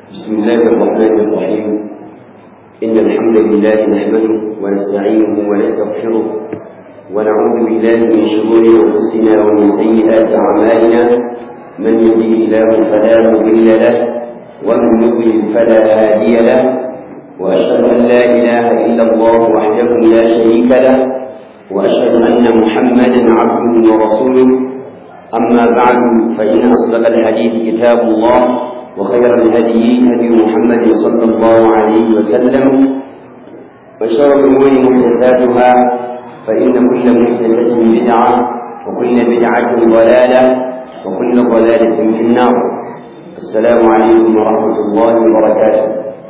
بسم الله الرحمن الرحيم إن الحمد لله نحمده ونستعينه ونستغفره ونعوذ بالله من شرور أنفسنا ومن سيئات أعمالنا من يهده الله فلا مضل له ومن يضلل فلا هادي له وأشهد أن لا إله إلا الله وحده لا شريك له وأشهد أن محمدا عبده ورسوله أما بعد فإن أصدق الحديث كتاب الله وخير الهدي هدي محمد صلى الله عليه وسلم وشر الأمور محدثاتها فإن كل محدثة بدعة وكل بدعة ضلالة وكل ضلالة في النار. السلام عليكم ورحمة الله وبركاته.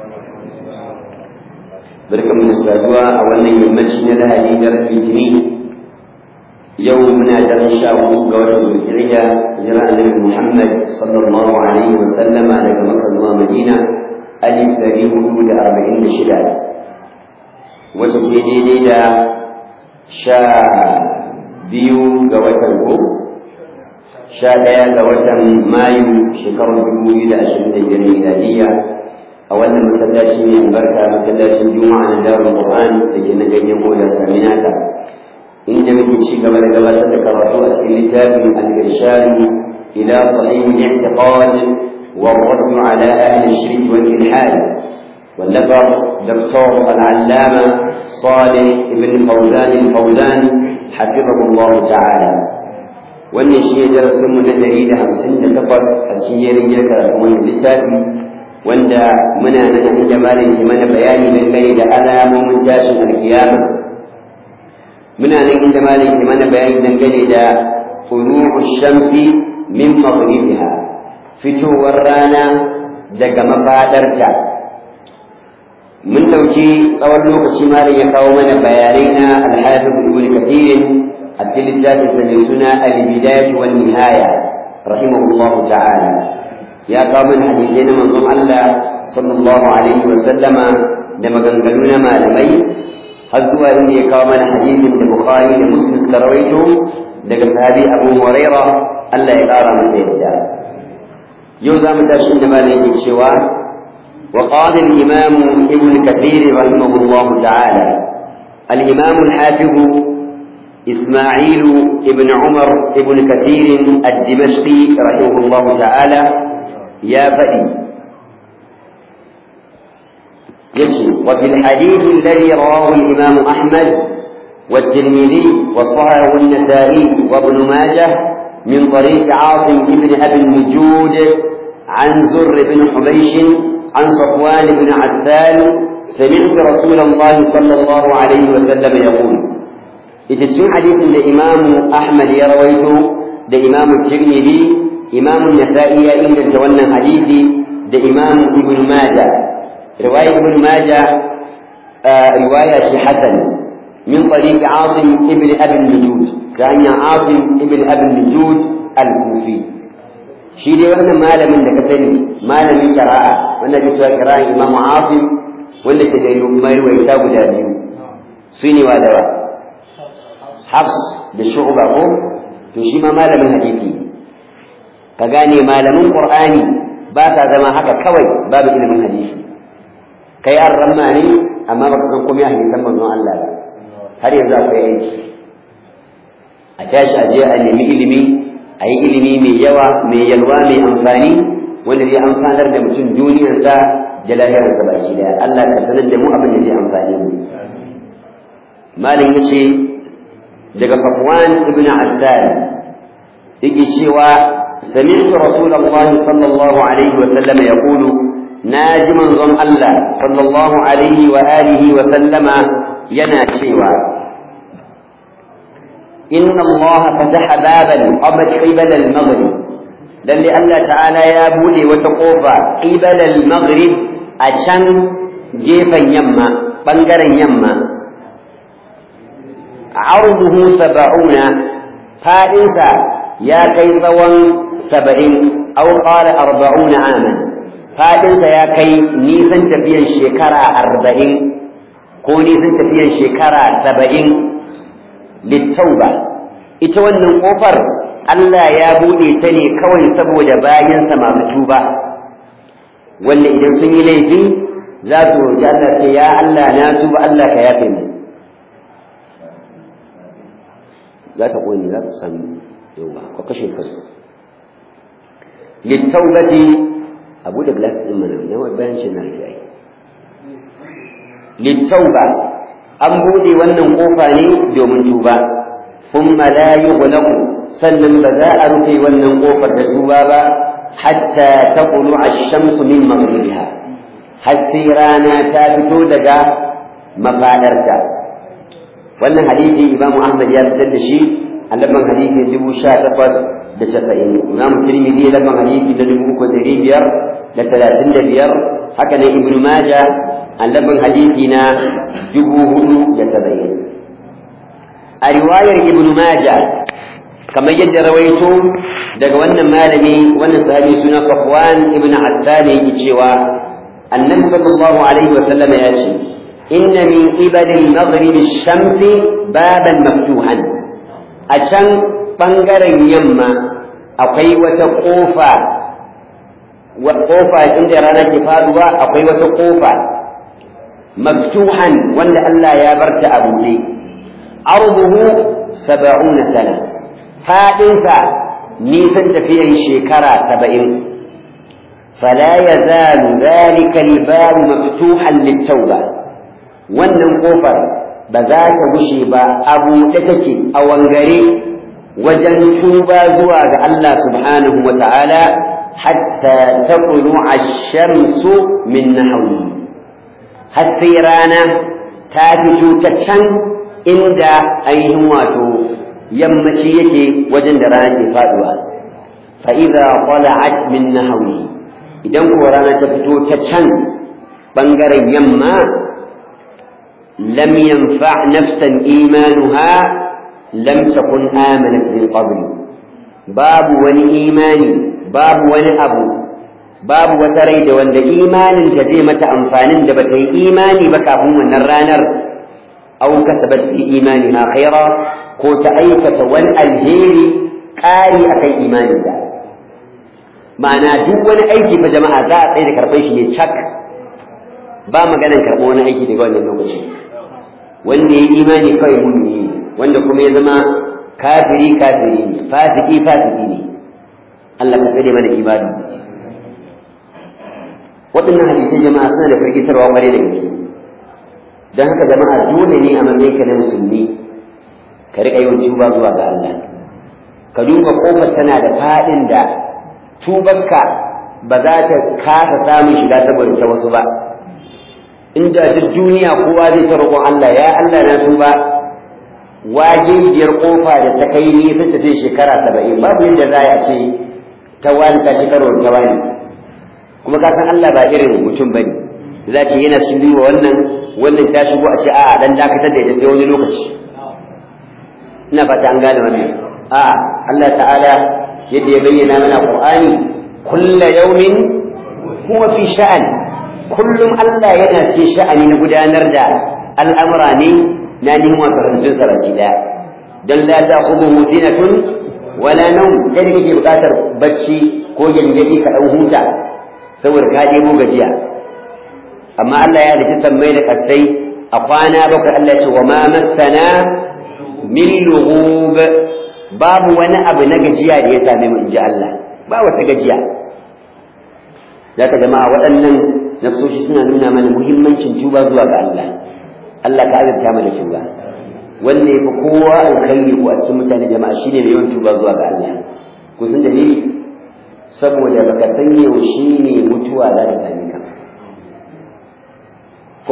بركة من السادوة أولا يمشي لها ليدر الجنين يومنا درشا وقوة بالفعية جرى النبي محمد صلى الله عليه وسلم على مكة ومدينة ألف ذريه حدود 40 شداد وتبيني ليلة شا بيو قوة شا ديا قوة مايو شكر بمولد أشهد الجميلانية أولا مسلاشي من بركة مسلاشي الجمعة دار القرآن لكي نجي يقول سامناتا إنما يمشي قبل تذكرته الكتاب الإرشاد إلى صحيح الاعتقاد والرد على أهل الشرك والإلحاد واللفظ دكتور العلامة صالح بن فوزان الفوزان حفظه الله تعالى والنشي درس من الدليل 50 تفر الشيء رجلك من الكتاب وأن منا عند مالك من بيان للبيت ألام من جاش القيامة muna nan inda maliki mana bayani dangane da tulu'u shamsi min maghribiha fitowar rana daga mafadarta mun dauki tsawon lokaci malam ya kawo mana bayanai na al-hafiz ibn kathir at-tilizat mai suna al-bidayah wan nihaya rahimahullah ta'ala ya kawo mana hadisi na manzon Allah sallallahu alaihi wa sallama da maganganu na malamai har zuwa inda ya kawo mana hadisin da Bukhari da Muslim suka rawaito daga sahabi Abu Hurairah Allah ya kara masa yadda yau zamu tashi inda malai yake cewa wa qala al-imam Ibn Kathir rahimahullah ta'ala al-imam al-hafiz Isma'il ibn Umar ibn Kathir ad-Dimashqi rahimahullah ta'ala ya fadi وفي الحديث الذي رواه الإمام أحمد والترمذي وصححه النسائي وابن ماجه من طريق عاصم بن أبي النجود عن زر بن حبيش عن صفوان بن عسال سمعت رسول الله صلى الله عليه وسلم يقول يتسمع حديث الإمام أحمد يرويته لإمام الترمذي إمام النسائي إن تولى حديثي لإمام ابن ماجه رواية ابن ماجه رواية حسن من طريق عاصم ابن أبي النجود كان عاصم ابن أبي النجود الكوفي شيء وانا ما لم نكتني ما لم قراءة وانا جت قراءة إمام عاصم ولا تدري ما يروي كتاب دابيو سيني وادوا حفص بالشعب أبو تشي ما لم حديثي كجاني ما لم قرآني باتا زما حكا كوي باب علم الحديث kai an ramma ne amma baka san komai a hadisan manzon Allah ba har yanzu akwai aiki a tashi a je a nemi ilimi a yi ilimi mai yawa mai yalwa mai amfani wanda zai amfanar da mutum duniyarsa da lahirarsa baki daya Allah ka sanar da mu abin da zai amfani mu malam yace daga Safwan ibn Azzal yake cewa sami'tu rasulullahi sallallahu alaihi wa sallam yaqulu naji manzon Allah sallallahu alaihi wa alihi wa sallama yana cewa inna Allah fataha baban qibala al-maghrib lalle Allah ta'ala ya bude wata kofa qibala al-maghrib a can gefen yamma bangaren yamma arduhu 70 fadinsa ya kai tsawon 70 aw qala 40 aman fadinsa ya kai nisan tafiyan shekara 40 ko nisan tafiyan shekara 70 littauba ita wannan kofar Allah ya bude ta ne kawai saboda bayansa masu tuba wanda idan sun yi laifi za su roƙi Allah ce ya Allah na tuba Allah ka yafe mu za ta ƙone za ta sami yawa ko kashe kansu littaubati abu da glass ɗin mana yawan bayan shi na rufe ai littauba an buɗe wannan ƙofa ne domin tuba thumma la yughlaqu sannan ba za a rufe wannan ƙofar da tuba ba hatta taqulu ash-shamsu min maghribiha har sai rana ta fito daga mafadarta wannan hadisi Imam Ahmad ya fitar da shi a lamban hadisi 1890 Imam Tirmidhi lamban hadisi da 3535 haka ne Ibn Majah a lamban hadisi na 4070 a riwayar Ibn Majah kamar yadda rawaito daga wannan malami wannan sahabi suna Safwan ibn Attal yake cewa annabi sallallahu alaihi wasallam ya ce inna min qibali al-maghrib ash-shams baban maftuhan a can bangaren yamma akwai wata kofa inda rana ke faduwa akwai wata kofa maftuhan wanda Allah ya barta a buɗe arduhu 70 sana fadinsa nisan tafiyar shekara 70 فلا يزال ذلك الباب مفتوحا للتوبة wannan kofar ba za ta gushe ba a buɗe take a wangare wajen tuba zuwa ga Allah subhanahu wa ta'ala hatta taqulu ash-shamsu min nahwi har sai rana ta fito ta can inda ainihin wato yammaci yake wajen da rana ke faduwa fa idza tala'at min nahwi idan ko rana ta fito ta can bangaren yamma lam yanfa nafsan imanuha lam takun amanat min qabl babu wani imani babu wani abu babu wata rai da wanda imanin ta zai mata amfanin da bata yi imani ba kafin wannan ranar aw kasabat fi imaniha khaira ko ta aikata wani alheri ƙari akan imaninta ma'ana duk wani aiki fa jama'a za a tsaye da karɓar shi ne cak ba maganar karɓar wani aiki daga wannan lokaci wanda ya yi imani kawai mumini ne wanda kuma ya zama kafiri ne fasiki ne Allah ka tsare mana ibadu waɗannan hadisai jama'a suna da firgitarwa ƙwarai da gaske don haka jama'a dole ne a matsayinka na musulmi ka riƙa yawan tuba zuwa ga Allah ka duba ƙofar tana da faɗin da tubarka ba za ta kasa samun shiga saboda ta wasu ba inda duk duniya kowa zai ta roƙon Allah ya Allah na tuba wajibiyar kofa da ta kai ni ta tafi shekara 70 babu yadda za a ce ta wani ta shekarar ta wani kuma ka san Allah ba irin mutum bane za ce yana cikin duba wannan ta shigo a ce a'a dan dakatar da ita sai wani lokaci ina fata an gane wannan a'a Allah ta'ala yadda ya bayyana mana Qur'ani kullu yawmin huwa fi sha'an kullum Allah yana ce sha'ani na gudanar da al'amura ne na nihin wato halittun sarki daya dan la ta'khudhuhu sinatun wala nawm kai kake bukatar bacci ko gangadi ka dau huta saboda ka debo gajiya amma Allah ya dace sammai da kasai a kwana bakwai Allah ya ce wa ma massana min lughub babu wani abu na gajiya da ya same mu inji Allah ba wata gajiya zaka jama'a waɗannan nasoshi suna nuna mana muhimmancin tuba zuwa ga Allah Allah ka azurta mana tuba wanda yafi kowa alkhairi ko a cikin mutane jama'a shine mai yawan tuba zuwa ga Allah ku san dalili saboda baka san yaushe ne mutuwa za ta same ka ko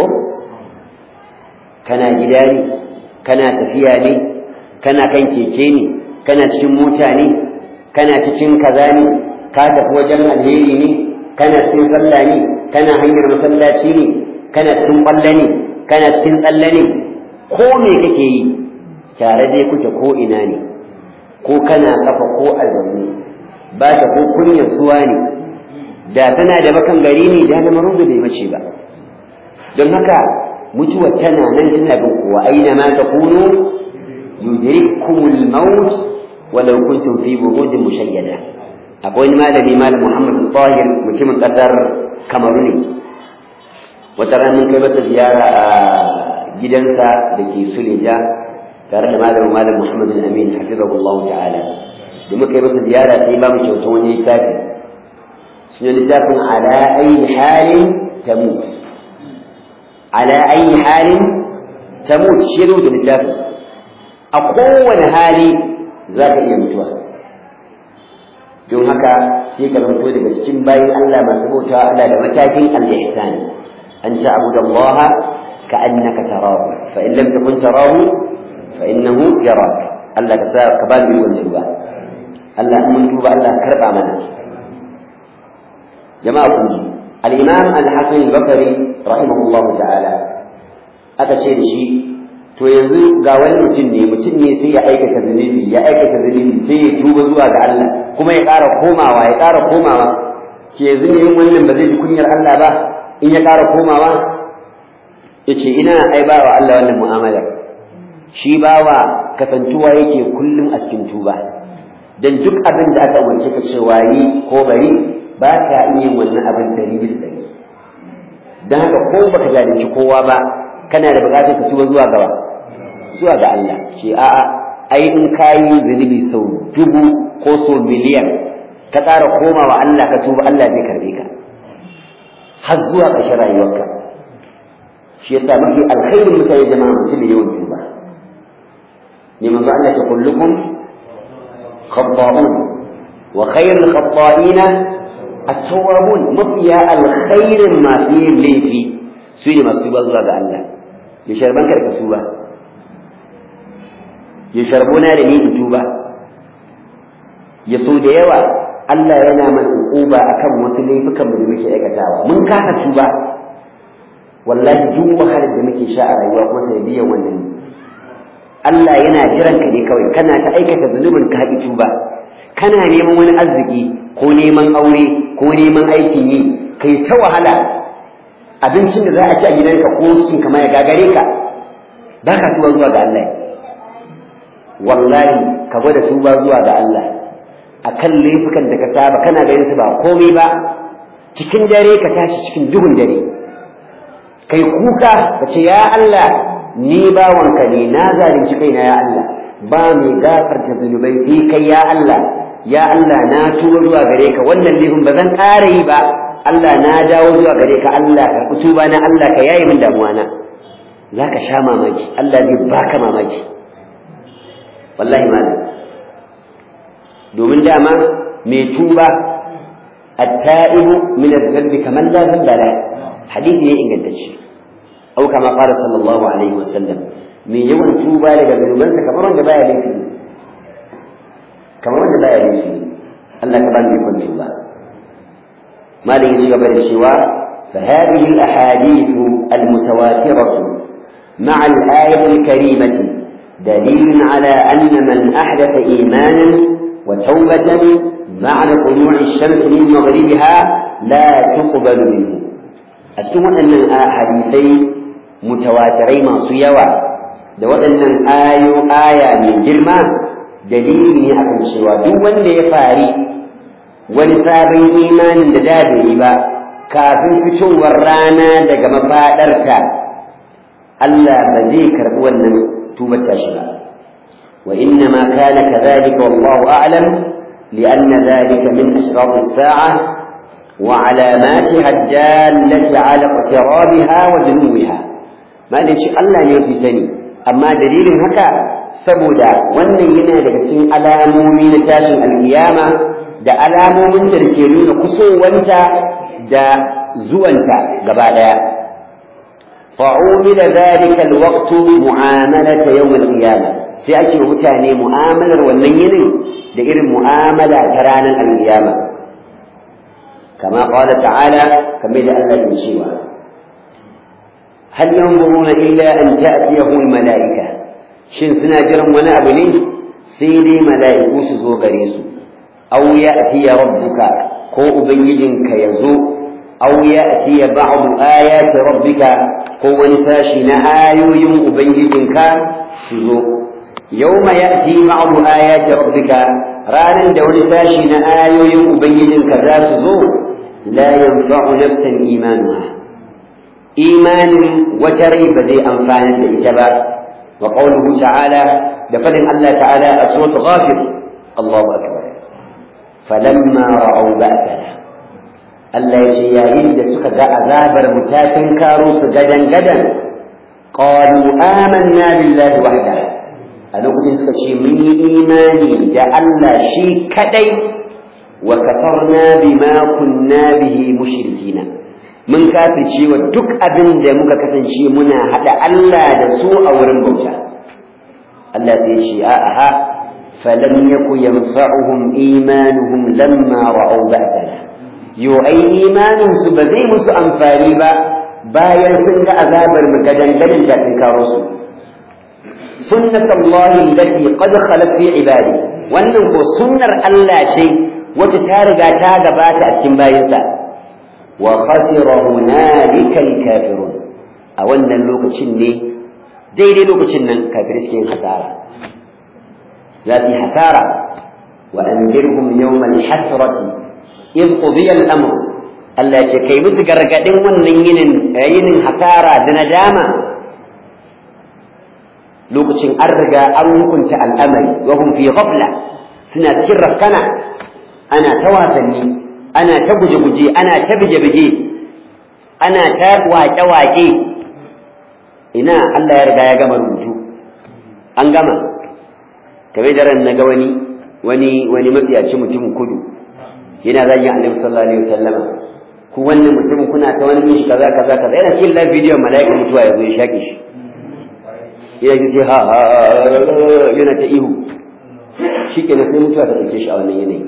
kana gida ne kana tafiya ne kana kan keke ne kana cikin mota ne kana cikin kaza ne ka tafi wajen alheri ne kana cikin sallah ne kana hanyar masallaci ne kana cikin kwalla ne kana cikin tsalle ne ko me kake yi tare dai kuke ko ina ne ko kana kafa ko a zaune ba ta ko kunyar suwa ne da tana da bakan gari ne da na maruzu bai mace ba don haka mutuwa tana nan tana bin kowa aina ma takunu yudrikumul maut walau kuntum fi burujin mushayyada akwai malami malam Muhammad Tahir mutumin kasar Kamaru ne wata ran mun kai mata ziyara a gidansa da ke Suleja tare da malam Muhammad al-Amin hafizahullahu ta'ala da muka yi masa ziyara sai ba mu kyautar wani littafi sunan littafin ala ayi halin tamut ala ayi halin tamut shi ne da littafin a kowane hali za ka iya mutuwa don haka sai ka zanto daga cikin bayan Allah masu bautawa Allah da matakin al-ihsan an ta'budu Allah ka'annaka tarahu fa in lam takun tarahu fa innahu yarak Allah ka ba mu wannan ba Allah mun tuba Allah karba mana jama'a kun ji al-imam al-hasan al-basri rahimahullahu ta'ala aka ce da shi to yanzu ga wani mutum ne sai ya aikata zunubi sai ya tuba zuwa ga Allah kuma ya ƙara komawa ke yanzu ne yin wannan ba zai ji kunyar Allah ba in ya ƙara komawa yace ina ai ba wa Allah wannan mu'amala shi bawa kasantuwa yake kullum a cikin tuba dan duk abin da aka umarce ka cewa yi ko bari ba ka iya yin wannan abin 100% dan haka ko baka zalunci kowa ba kana da bukatar ka tuba zuwa ga Allah ce a'a ai in kayi zunubi sau 1000 ko sau miliyan ka ƙara komawa Allah ka tuba Allah zai karbe ka har zuwa ƙarshen rayuwarka shi yasa mafi alkhairin mutane jama'a mutum da yawan tuba ne manzo Allah ta kullukum khata'un wa khairul khata'ina at-tawwabun mafiya alkhairin masu yin laifi su ne masu tuba zuwa ga Allah ya sharban karka tuba ya sharbuna da ni in tuba ya so da yawa Allah yana mana uquba akan wasu laifukan da muke aikatawa mun kasa tuba wallahi duk wahalar da muke sha a rayuwa kuma sai biyan wannan Allah yana jiran ka ne kawai kana ta aikata zunubin ka haƙi tuba kana neman wani arziki ko neman aure ko neman aikin yi kai ta wahala abincin da za a ci a gidanka ko cikin kamar ya gagare ka ba ka tuba zuwa ga Allah wallahi ka gwada tuba zuwa ga Allah akan laifukan da ka saba kana ganin su ba komai ba cikin dare ka tashi cikin duhun dare kai kuka ka ce ya Allah ni bawanka ne na zalunci kaina ya Allah ba mai gafarta zunubai sai kai ya Allah na tuba zuwa gare ka wannan laifin ba zan ƙara yi ba Allah na dawo zuwa gare ka Allah ka tuba na Allah ka yaye min damuwa na zaka sha mamaki Allah zai baka mamaki wallahi malam domin dama mai tuba at-ta'ibu min adh-dhanbi kaman la dhanba la hadisi ne ingantacce au kama qala sallallahu alaihi wasallam mai yawan tuba daga zunubansa kamar wanda baya laifi Allah ka bani ikon tuba malin yaji gaba da cewa fa hadhihi al-ahadith al-mutawatirah ma'a al-ayah al-karimah dalil ala anna man ahdatha imanan wa tawbatan ba'da tulu'i ash-shams min maghribiha la tuqbalu minhu a cikin waɗannan hadisai mutawatirai masu yawa da waɗannan aya mai girma dalili ne akan cewa duk wanda ya fari wani sabon imanin da bai yi ba kafin fitowar rana daga mafaɗarta Allah ba zai karɓi wannan tubar tashi ba wa inna ma kana kadhalika wallahu a'lam li'anna dhalika min ashraq as-sa'ah wa 'alamatiha ad-dallati 'ala iqtirabiha wa dunuha ma da shi Allah ne yafi sani amma dalilin haka saboda wannan yana daga cikin alamomi na tashin alkiyama da alamomin da ke nuna kusowanta da zuwanta gaba daya fa'umila dhalika alwaqt mu'amalata yawm alqiyama sai ake mutane mu'amalar wannan yinin da irin mu'amala ta ranar alkiyama kama qala ta'ala kamar da Allah ya cewa hal yanzuruna illa an ta'tiyahum almalaika shin suna jiran wani abu ne sai dai mala'iku su zo gare su aw ya'ti rabbuka ko ubangijinka yazo aw ya'ti ba'du ayati rabbika ko wani sashi na ayoyin ubangijinka su zo yawma ya'ti ba'du ayati rabbika ranan da wani sashi na ayoyin ubangijinka za su zo la yanfa'u nafsan imanuha imanin wata rai ba zai amfana da ita ba wa qawluhu ta'ala da fadin Allah ta'ala a suratul ghafir Allahu akbar falamma ra'aw ba'sana Allah ya ce yayin da suka ga azabar mutakin karo su gadan qalu amanna billahi wahdahu a lokacin suka ce mun yi imani da Allah shi kadai wa kafarna bima kunna bihi mushrikina mun kafirce wa duk abin da muka kasance muna hada Allah da su a wurin bauta Allah sai ce a'a falam yaku yanfa'uhum imanuhum lamma ra'aw ba'dana yo ai imanin su ba zai musu amfani ba bayan sun ga azabar mu gadan da sun karo su sunnatullahi allati qad khalat fi ibadi wannan ko sunnar Allah ce wacce ta riga ta gabata a cikin bayinsa wa khasira hunalika alkafirun a wannan lokacin ne daidai lokacin nan kafirai suke yin hasara za su yi hasara wa anzirhum yawma alhasrati id qudiya al-amr Allah ce kai musu gargadin wannan yinin hasara da nadama lokacin an riga an hukunta al'amari wa hum fi ghafla suna cikin rafkana ana ta wasanni ana ta guje-guje ana ta bige-bige ana ta waƙe-waƙe ina Allah ya riga ya gama rubutu an gama kamar da ran naga wani matsiyaci mutumin kudu yana zagin Annabi sallallahu alaihi wasallama ku wannan mutumin kuna ta wani mishi kaza yana cikin live video malaika mutuwa yazo ya shake shi yana ji ha yana ta ihu shikenan sai mutuwa ta dauke shi a wannan yanayi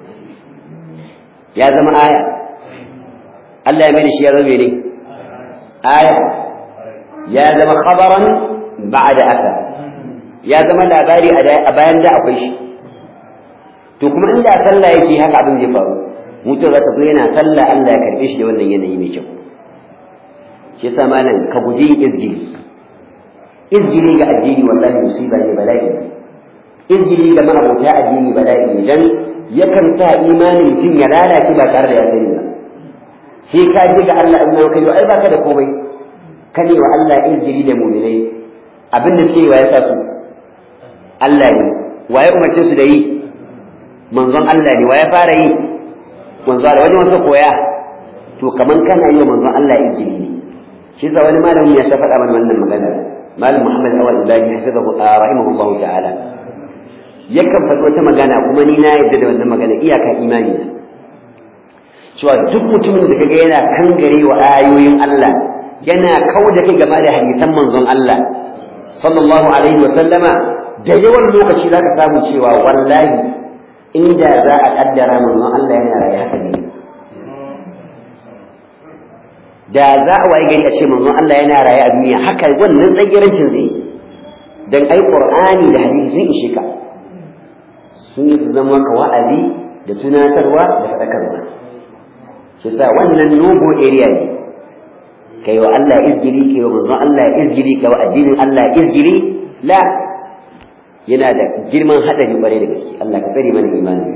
ya zama aya Allah ya mai shi ya zama ne aya ya zama khabaran ba'da aka ya zama labari a bayan da akwai shi to kuma inda sallah yake haka abin zai faru mutum za ta zo yana sallah Allah ya karbe shi da wannan yanayi mai kyau shi yasa malam ka guji izgili ga addini wallahi musiba ne bala'i izgili ga ma'abota addini bala'i dan yakan sa imanin mutum ya lalace ba tare da ya sani ba sai ka ji ga Allah in kai ai baka da komai kane wa Allah izgili da mu'minai abin da suke yi wa ya sa su Allah ne waye umarce su da yi manzon Allah ne waye fara yi manzon Allah wani wasu koya to kaman kana yi wa manzon Allah izgili ne shi sa wani malamin ya faɗa mana wannan magana malam Muhammad Awal Ibrahim hafizahu rahimahullah ta'ala yakan faɗi wata magana kuma ni na yarda da wannan magana iyaka imani na cewa duk mutumin da kaga yana kangare wa ayoyin Allah yana kauda kai game da hadisan manzon Allah sallallahu alaihi wa sallama da yawan lokaci zaka samu cewa wallahi inda za a kaddara manzon Allah yana raye haka ne da za a waye gari a ce manzon Allah yana raye a duniya haka wannan tsagirancin zai dan ai Qur'ani da hadisi sun ishe ka sun yi su zama ka wa'azi da tunatarwa da faɗakarwa shi sa wannan nogo area ne kai wa Allah izgiri kai wa manzon Allah izgiri kai wa addinin Allah izgiri la yana da girman hadari bare da gaske Allah ka tsare mana imani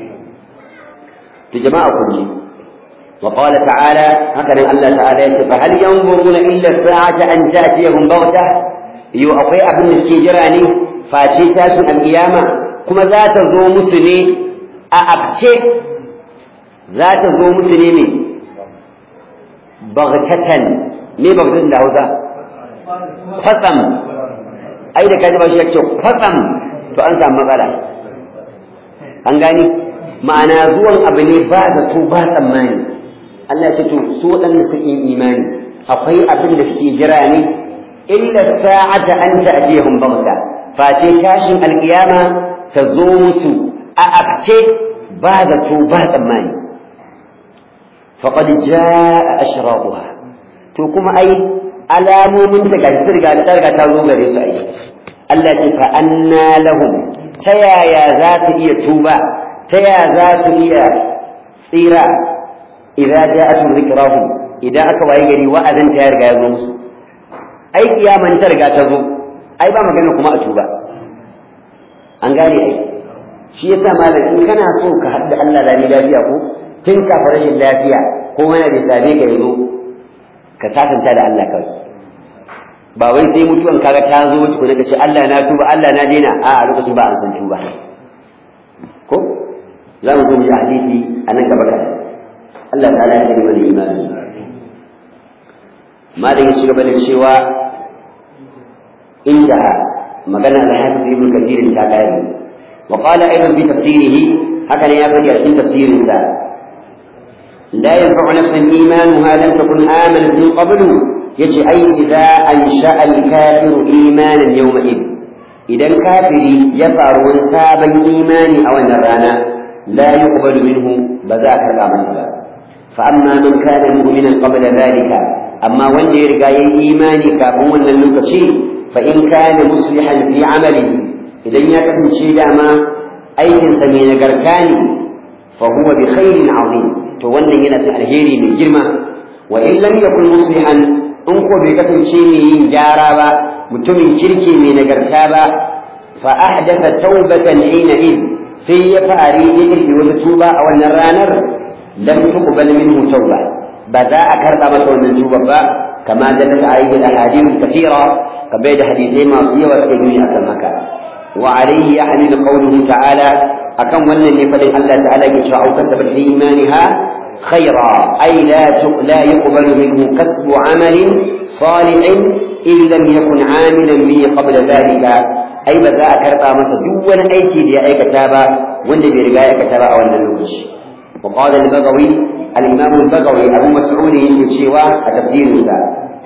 to jama'a kun ji wa qala ta'ala haka nan Allah ta'ala ya ce fa hal yanzuruna illa sa'ata an ta'tiyahum baghtah yo akwai abin da suke jira ne face tashin alkiyama kuma za ta zo musu ne a abce za ta zo musu ne me baghtatan me baghtatan da Hausa fatsam ai da kaji ba shi yake fatsam to an samu matsala an gani ma'ana zuwan abu ne ba zato ba tsammani Allah ya ce to su waɗanda suke imani akwai abin da suke jira ne illa sa'ata an ta'tihum baghta face tashin alkiyama ta zo musu a abce ba zato ba tsammani faqad jaa ashraquha to kuma ai alamomin ta gashi riga ta zo gare su ai Allah ce fa anna lahum ta yaya za su iya tuba ta yaya za su iya tsira idza ja'atu dhikrahum idan aka waye gari wa'azin ta riga ya zo musu ai kiyaman ta riga ta zo ai ba magana kuma a tuba an gane ai shi yasa malam in kana so ka hadda Allah da ni lafiya ko tun kafin rashin lafiya ko wani da same ka yazo ka sakanta da Allah kawai ba wai sai mutuwan kaga ta zo tukuna ka ce Allah na tuba Allah na daina a lokacin ba an san tuba ko za mu zo mu ji hadisi anan gaba kaɗan Allah ta'ala ya kare mana imani malam ya ci gaba da cewa inda magana al-hafiz ibn kathir ta kare wa qala aidan bi tafsirihi haka ne ya faɗi a cikin tafsirin sa la yanfa'u nafsan imanuha lam takun amanat min qablu yace ai idza ansha'a al-kafiru imanan yawma idan kafiri ya faru wani sabon imani a wannan rana la yuqbalu minhu ba za a karɓa masa ba fa amma man kana mu'minan qabla dhalika amma wanda ya riga yayi imani kafin wannan lokaci fa in kana muslihan fi amalihi idan ya kasance dama aikinsa mai nagarta ne fa huwa bi khairin azim to wannan yana da alheri mai girma wa in lam yakun muslihan in ko bai kasance mai yin gyara ba mutumin kirki mai nagarta ba fa ahdatha tawbatan hina id sai ya fari ya kirki wata tuba a wannan ranar lam tuqbal minhu tawba ba za a karba masa wannan tuba ba kama dalal alayhi al-ahadith kathira kamar da hadisai masu yawa suke nuni akan haka wa alayhi yahmilu qawluhu ta'ala akan wannan ne fadin Allah ta'ala ke cewa aukata bil imaniha خيرا أي لا يقبل منه كسب عمل صالح إن لم يكن عاملا به قبل ذلك أي بذا أكرتا مسجوا أيتي لي أي كتابة والذي رجاء كتابة أو النلوش وقال البغوي الإمام البغوي أبو مسعود يشيوا التفسير ذا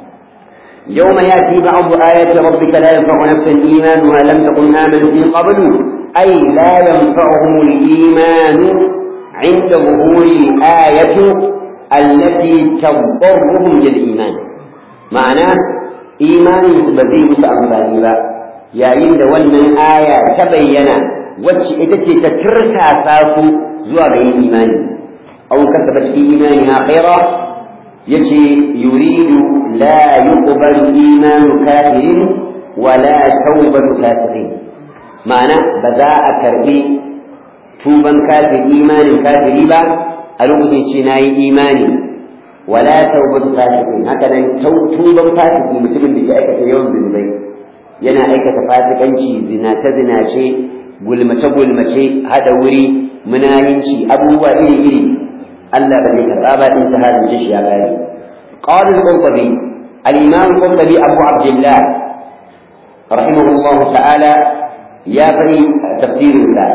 يوم يأتي بعض آيات ربك لا ينفع نفسا إيمانها لم تكن آمنت من قبل أي لا ينفعهم الإيمان عند ظهور الآية التي تضرهم للإيمان معناه إيمان بذي مسأمباني با يا عند ون الآية تبين وجهتك تترسى ساسو زوال إيمان أو كتبت في إيمانها خيرا يجي يريد لا يقبل إيمان كافر ولا توبة فاسقين معناه بذاء كربي tuban kafir imanin kafiri ba a lokacin ce na yi imani wala taubatu fasiqin haka nan tuban fasiki mutumin da ke aikata yawan zunubai yana aikata fasikanci zinace gulmace hada wuri munayinci abubuwa iri Allah ba zai karɓa ba in ta hadin shi ya gari qala al-qurtubi al-imam al-qurtubi abu abdullah rahimahullah ta'ala ya fari tafsirin sa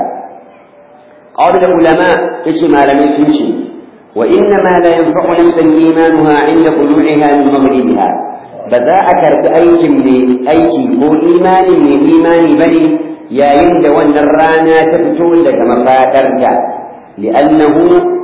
قال العلماء اسم لم يتنشي وإنما لا ينفع نفسا إيمانها عند طلوعها من مغربها بذا أكرت أيكي هو إيمان من إيمان بني يا يند والنرانا تفتول لك مفاترك لأنه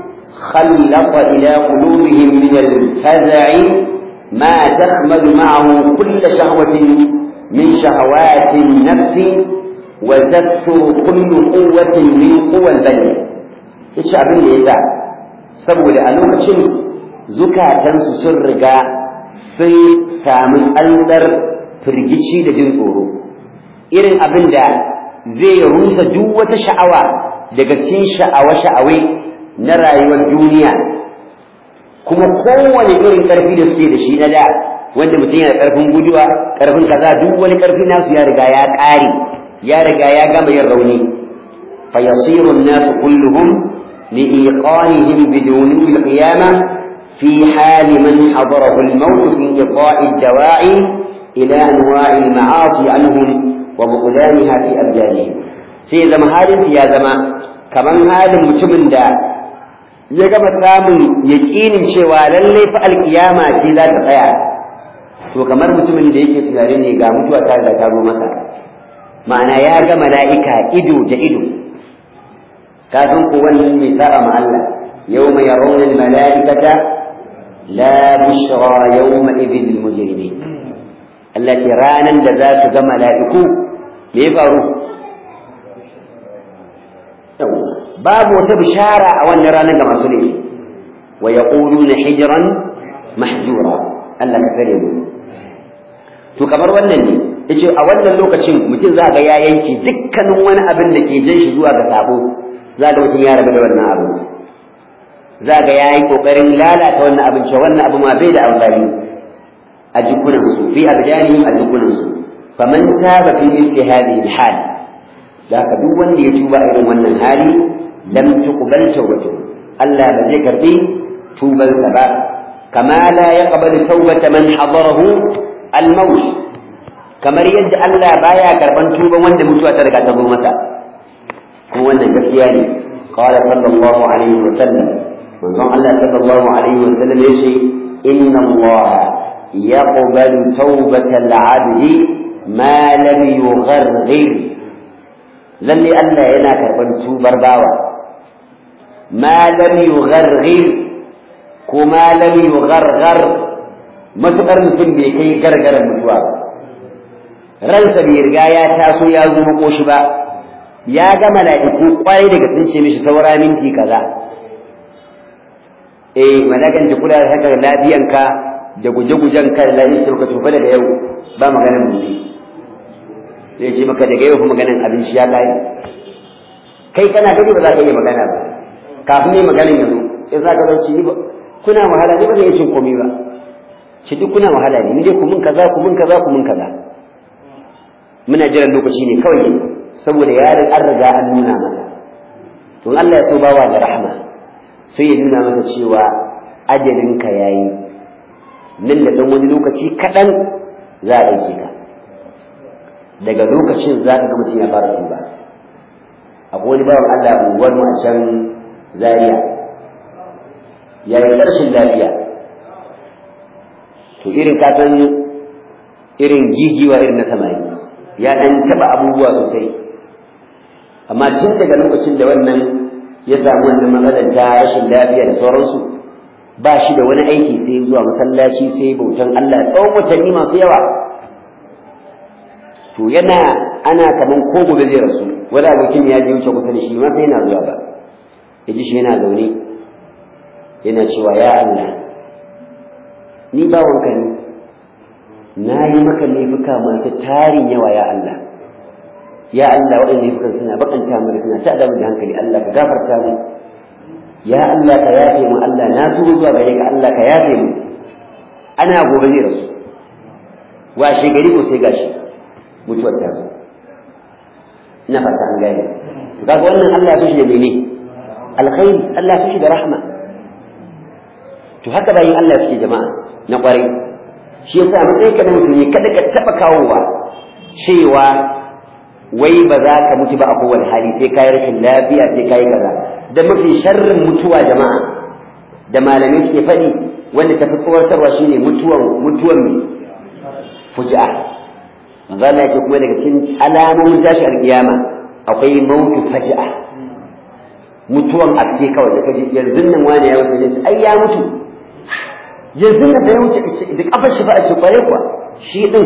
خلص إلى قلوبهم من الفزع ما تخمد معه كل شهوة من شهوات النفس وتكثر كل قوة من قوى البني إيش أبين لإذا سبوا لأنه شن زكاة سرقا في سامن ألدر فرجيشي لجن صورو إرن أبين دا زي روسا دوة شعوة دقتين شعوة نرأي والدنيا كما قوة لإرن كرفي لسي لشي ندا وانت متين كرفن قدوة كرفن كذا دوة لكرفي ناس يا رقايات آري يا رجايا كما يروني فيصير الناس كلهم لإيقانهم بدون القيامة في حال من حضره الموت في انقطاع الدواعي إلى أنواع المعاصي عنهم وبطلانها في أبدانهم في زمان يا زمان كمان هذا المتمن دا يجب الثامن يكين شوالا لي فالقيامة في ذات قيام وكمان متمن دا يكي سنارين يقامت وتاجا كابو مثلا ma'ana ya ga mala'ika ido da ido kafin ku wannan mai saba ma Allah yawma yarawna al-mala'ikata la bushra yawma idhil lil mujrimin Allah ce ranan da za su ga mala'iku me ya faru babu wata bishara a wannan ranar ga masu laifi wa yaquluna hijran mahjura Allah ka kare mu to kamar wannan ne yace a wannan lokacin mutum za ga ya yanke dukkanin wani abin da ke jin shi zuwa ga sabo za ga mutum ya rabu da wannan abu za ga yayi kokarin lalata wannan abinci wannan abu ma bai da amfani a jikunan su fi abdanihim a jikunan su faman taba fi mithli hadhihi alhal da ka duk wanda ya tuba irin wannan hali lam tuqbal tawbatu Allah ba zai karbi tuban sa ba kama la yaqbalu tawbata man hadarahu al-maut kamar yadda Allah baya karban tuban wanda mutuwa ta riga ta zo masa kuma wannan gaskiya ne qala sallallahu alaihi wasallam manzon Allah sallallahu alaihi wasallam yace inna Allah yaqbalu tawbatal 'abdi ma lam yughargir lalle Allah yana karban tubar bawa ma lam yughargir kuma lam yugharghar matukar mutum bai kai gargaran mutuwa ba ransa bai riga ya taso ya zo makoshi ba ya ga mala'iku kwarai daga sun ce mishi saura minti kaza malakan ta kula da haka lafiyanka da guje-gujen ka da lafiyar ka tofa daga yau ba maganar mutu zai ce maka daga yau kuma maganar abinci ya kai kana gani ba za ka iya magana ba kafin ne maganar ya zo in za ka zauci ni ba kuna wahala ne ba zai cin komai ba ce duk kuna wahala ne ni dai ku mun kaza ku mun kaza ku mun kaza muna jiran lokaci ne kawai saboda yaron an riga an nuna masa to Allah ya so bawa da rahma sai ya nuna masa cewa ajalinka yayi nan da dan wani lokaci kadan za a dauke ka daga lokacin za ka ga mutum ya fara tuba akwai wani bawan Allah unguwar mu a can Zaria ya yi ƙarshen lafiya to irin katon irin gigiwa irin na samari ya ɗan taɓa abubuwa sosai amma tun daga lokacin da wannan ya samu wannan matsalar ta rashin lafiya da sauransu ba shi da wani aiki sai zuwa masallaci sai bautan Allah tsawon watanni masu yawa to yana ana kaman ko gobe zai rasu wani abokin ya je wuce kusa da shi ma sai yana zuwa ba ya ji shi yana zaune yana cewa ya Allah ni bawanka ne na yi maka laifuka masu tarin yawa ya Allah ya Allah waɗanda laifukan suna bakanta mu suna ta adamu da hankali Allah ka gafarta mu ya Allah ka yafe mu Allah na tuba zuwa gare ka Allah ka yafe mu ana gobe zai rasu washe gari ko sai gashi mutuwar ta zo ina fata an gane to kaga wannan Allah ya so shi da mene alkhairi Allah ya so shi da rahma to haka bayin Allah suke jama'a na kwarai shi yasa matsayin ka da musulmi kada ka taba kawowa cewa wai ba za ka mutu ba a kowane hali sai kai rashin lafiya sai kai kaza da mafi sharrin mutuwa jama'a da malamai ke faɗi wanda tafi tsawartarwa shine mutuwan fuji'a manzo Allah yake kuma daga cikin alamomin tashi alkiyama akwai mautu faji'a mutuwan aske kawai da kaji yanzu nan wani ya wuce ne ai ya mutu yanzu nan da ya wuce da kafar shi ba a ce kware kuwa shi din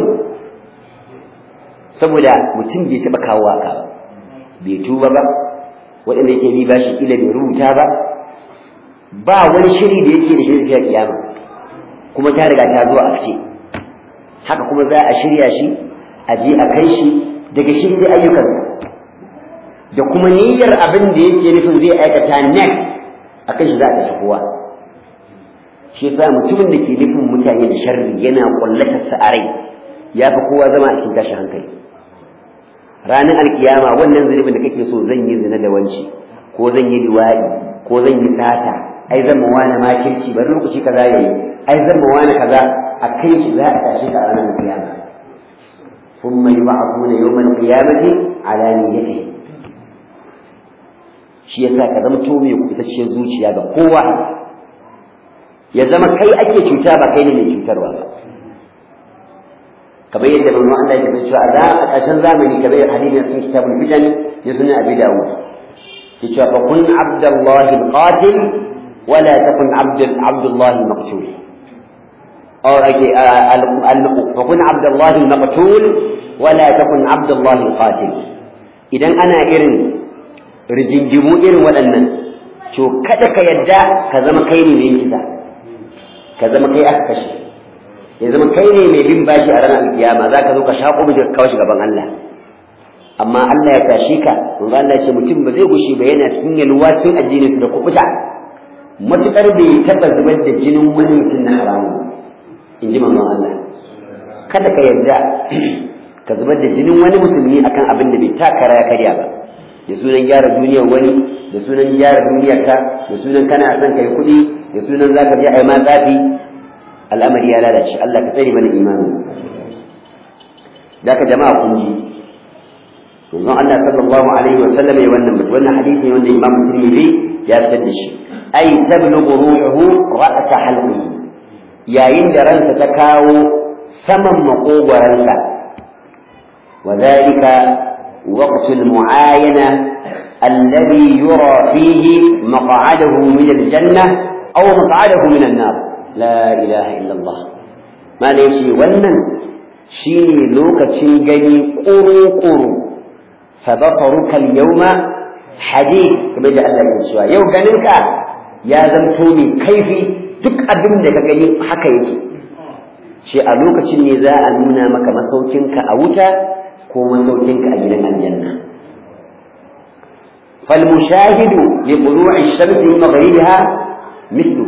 saboda mutum bai taba kawo haka ba bai tuba ba waɗanda yake bi bashi kila bai rubuta ba ba wani shiri da yake da shi da kiyama kuma ta riga ta zo a fice haka kuma za a shirya shi a je a kai shi daga shi sai ayyukan da kuma niyyar abin da yake nufin zai aikata next akan shi za a tafi kowa shi yasa mutumin da ke nufin mutane da sharri yana kullatar sa a rai ya fi kowa zama a cikin tashin hankali ranar alkiyama wannan zunubin da kake so zan yi zina da wanci ko zan yi liwaɗi ko zan yi sata ai zan ma wani makirci bari lokaci kaza yayi ai zan ma wani kaza a kai shi za a tashi ka ranar alkiyama ثم يبعثون يوم القيامة على نيته shi yasa ka zama to mai kubutacciyar zuciya ga kowa ya zama kai ake cuta ba kai ne mai cutarwa ba kamar yadda manzo Allah ya ce a ƙarshen zamani kamar yadda hadisi na cikin kitabul fitan ya sunan Abi Dawud ya ce fa kun abdullahi alqatil wala takun abdullahi almaqtul aw ake fa kun abdullahi almaqtul wala takun abdullahi alqatil idan ana irin rijingimu irin waɗannan to kada ka yadda ka zama kai ne mai kisa ka zama kai aka kashe ya zama kai ne mai bin bashi a ranar alkiyama za ka zo ka shaƙo mu kawo shi gaban Allah amma Allah ya tashi ka manzo Allah ya ce mutum ba zai gushi ba yana cikin yalwa cikin addinin da kubuta matukar bai taba zubar da jinin wani mutum na haramu inji manzon Allah kada ka yarda ka zubar da jinin wani musulmi akan abin da bai takara ya karya ba da sunan gyara duniyar wani da sunan gyara duniyar ka da sunan kana son kai kuɗi da sunan zaka je ai ma tsafi al'amari ya lalace Allah ka tsare mana imani da ka jama'a kun ji manzon Allah sallallahu alaihi wasallam ya wannan hadisi wanda Imam Tirmidhi ya fitar da shi ay tablughu ruhuhu ra'sa halqihi yayin da ransa ta kawo saman makogwaransa وذلك وقت المعاينة الذي يرى فيه مقعده من الجنة أو مقعده من النار لا إله إلا الله ما ليشي ونن شيني لوكة شنجني قرو فبصرك اليوم حديث كما جاء الله يقول يوم قالنك يا زمتوني كيفي duk abin da ka gani haka yake shi a lokacin ne za a nuna maka masaukinka a wuta ko masaukinka a gidan aljanna fal mushahidu li tulu'i ash-shamsi min maghribiha mithlu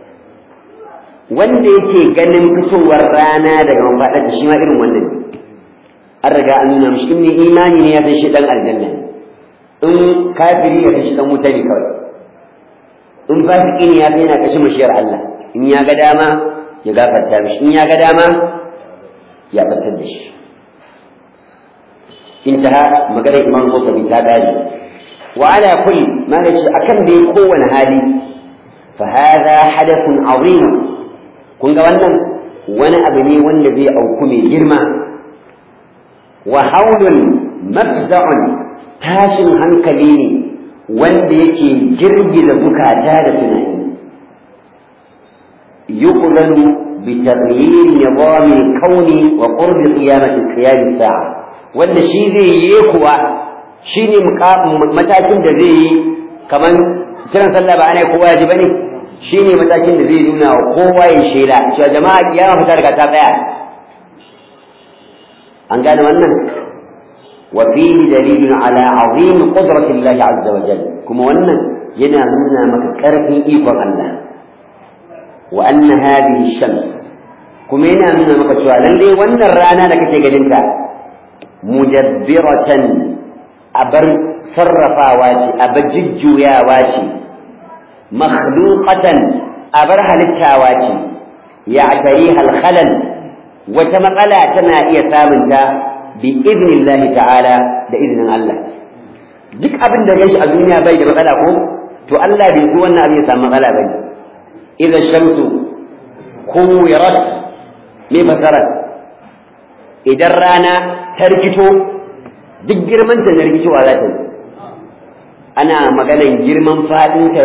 wanda yake ganin fitowar rana daga mafaɗar shi ma irin wannan an riga an nuna mishi in imani ne ya san shi dan aljanna in kafiri ya san shi dan wuta ne kawai in fasiki ne ya san yana kashe mashiyar Allah in ya ga dama ya gafarta mishi in ya ga dama ya batar da shi intaha maganar Imam Qurtubi ta gaji wa ala kulli ma nace akan dai kowane hali fa hadha hadathun azim kun ga wannan wani abu ne wanda zai auku mai girma wa haulun mafza'un tashin hankali ne wanda yake girgiza zukata da tunani yuqbalu bi taghyir nizam al-kawn wa qurb qiyamah qiyam as-sa'a wanda shi zai yi kuwa shine matakin da zai yi kaman kiran sallah ba ana kowa yaji bane shine matakin da zai nuna wa kowa ya shela cewa jama'a kiyama ta riga ta tsaya an gane wannan wa fihi dalilun ala azim qudrati Allah azza wa jalla kuma wannan yana nuna maka karfin ikon Allah wa anna hadhihi shams kuma yana nuna maka cewa lalle wannan rana da kake ganin ta mudabbiratan abar sarrafawa ce abar jujjuyawa ce makhluqatan abar halittawa ce ya'tariha al-khalal wata matsala tana iya samunta bi idnillahi ta'ala da izinin Allah duk abin da gashi a duniya bai da matsala ko to Allah bai so wannan abin ya samu matsala bane idan shamsu kuwirat me fasara idan rana ta rikito duk girman ta rikitowa za ta yi ana maganan girman fadinta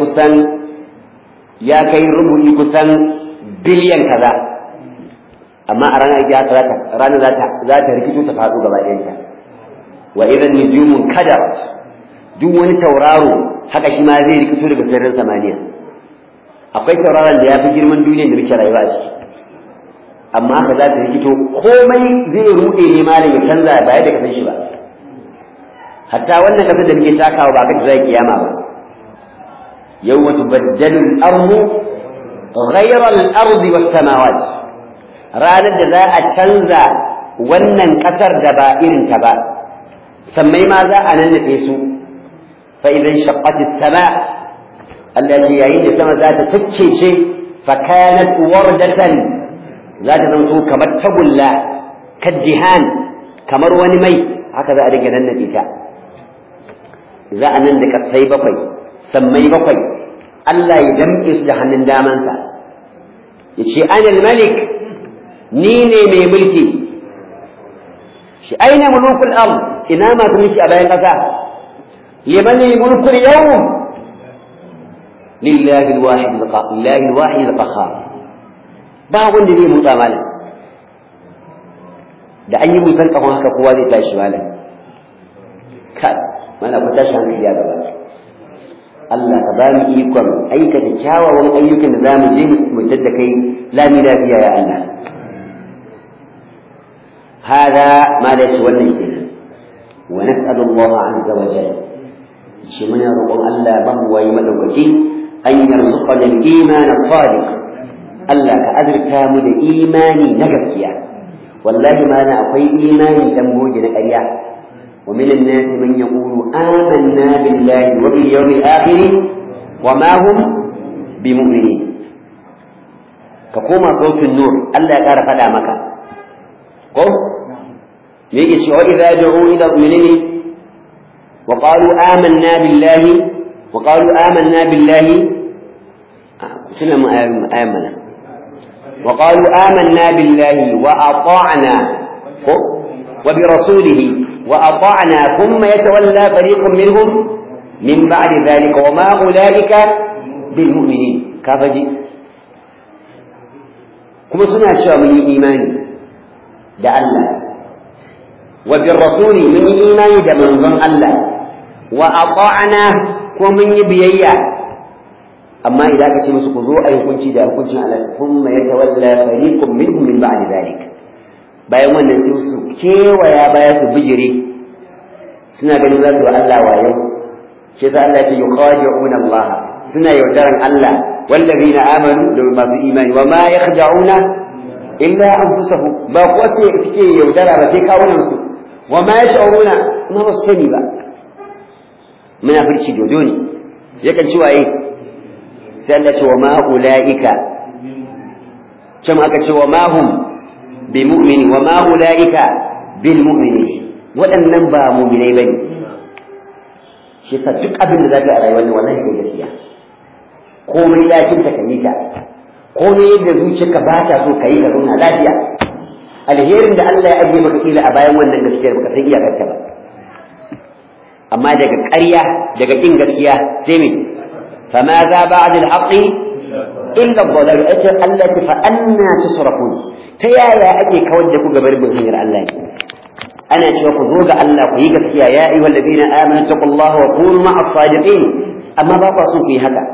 ya kai rubu'i kusan biliyan kaza amma a ranar ya rana za ta rikito ta faɗo gaba ɗayanta wa idan nujumun kadar duk wani tauraro haka shi ma zai rikito daga sararin samaniya akwai tauraron da ya fi girman duniyar da muke rayuwa a ciki amma haka za ta rikito komai zai ruɗe ne malam ya canza ba yadda ka san shi ba hatta wannan kasar da muke takawa ba kace zai kiyama ba yawma tubaddalu al-ardu ghayra al-ardi was-samawati ranar da za a canza wannan kasar da ba irin ta ba sammai ma za a nannaɗe su fa idan shaqqati as-sama allati yayin da sama za ta tukkece fa kanat wardatan za ta zanto kamar tagulla kaddihan kamar wani mai haka za a dinga nannaɗe ta za a nan da kasai bakwai sammai bakwai Allah ya damƙe su da hannun damansa ya ce anal malik ni ne mai mulki shi aina mulukul ard ina masu mulki a bayan ƙasa liman mulkul yawm lillahi alwahid alqahhar ba wanda zai mutsa malam da an yi musan kafin haka kowa zai tashi malam kai mana ku tashi hankali a gaba Allah ka ba mu ikon aikata kyawawan ayyukan da za mu je mu da kai lami lafiya ya Allah hada ma da shi wannan kenan ونسأل الله عز وجل شمنا رقم الله بهو ويمدوكي an yarzuqana al-iman as-sadiq Allah ka azurta mu da imani na gaskiya wallahi ma na akwai imani dan boge na ƙarya wa min an-nas man yaqulu amanna billahi wa bil yawmil akhir wa ma hum bimu'minin ka koma sautin nur Allah ya ƙara faɗa maka ko me yake cewa idza du'u ila al-mu'minin wa qalu amanna billahi wa qalu amanna billahi kullum ayyamana wa qalu amanna billahi wa ata'na wa bi rasulihi wa ata'na thumma yatawalla fariqun minhum min ba'di dhalika wa ma ulaika bil mu'minin kafaji kuma suna cewa mun yi imani da Allah wa bir rasuli mun yi imani da manzon Allah wa ata'na ko mun yi biyayya amma idan aka ce musu ku zo ayi hukunci da hukuncin Allah kuma yatawalla fariqun minhum min ba'di zalik bayan wannan sai su kewaya baya su bijire suna ganin za su ba Allah wayo sai da Allah ya yukhadi'una Allah suna yaudaran Allah والذين آمنوا لو ما في إيمان وما يخدعون إلا أنفسهم باقوة تكي يودرع بتكاون نفسه وما يشعرون ما وصلني بقى من أفرش جودوني يكن شو إيه سألت وما أولئك كما أكت وما هم بمؤمن وما أولئك بالمؤمنين وأن ننبى مؤمنين بني شيء صدق قبل ذلك أرأي والله كي komai lakinta ka yi ta komai yadda zuciyarka ba ta so ka yi ka zauna lafiya alherin da Allah ya ajiye maka kila a bayan wannan gaskiyar baka san iyakarta ba amma daga ƙarya daga kin gaskiya sai me fama za ba'da al-haqqi illa ad-dhalal ajal Allah fa anna tusrafun ta yaya ake kawar da ku gabar bin hanyar Allah ne ana cewa ku zo ga Allah ku yi gaskiya ya ayyuhal ladina amanu taqullaha wa kunu ma'as sadiqin amma ba ku so ku yi haka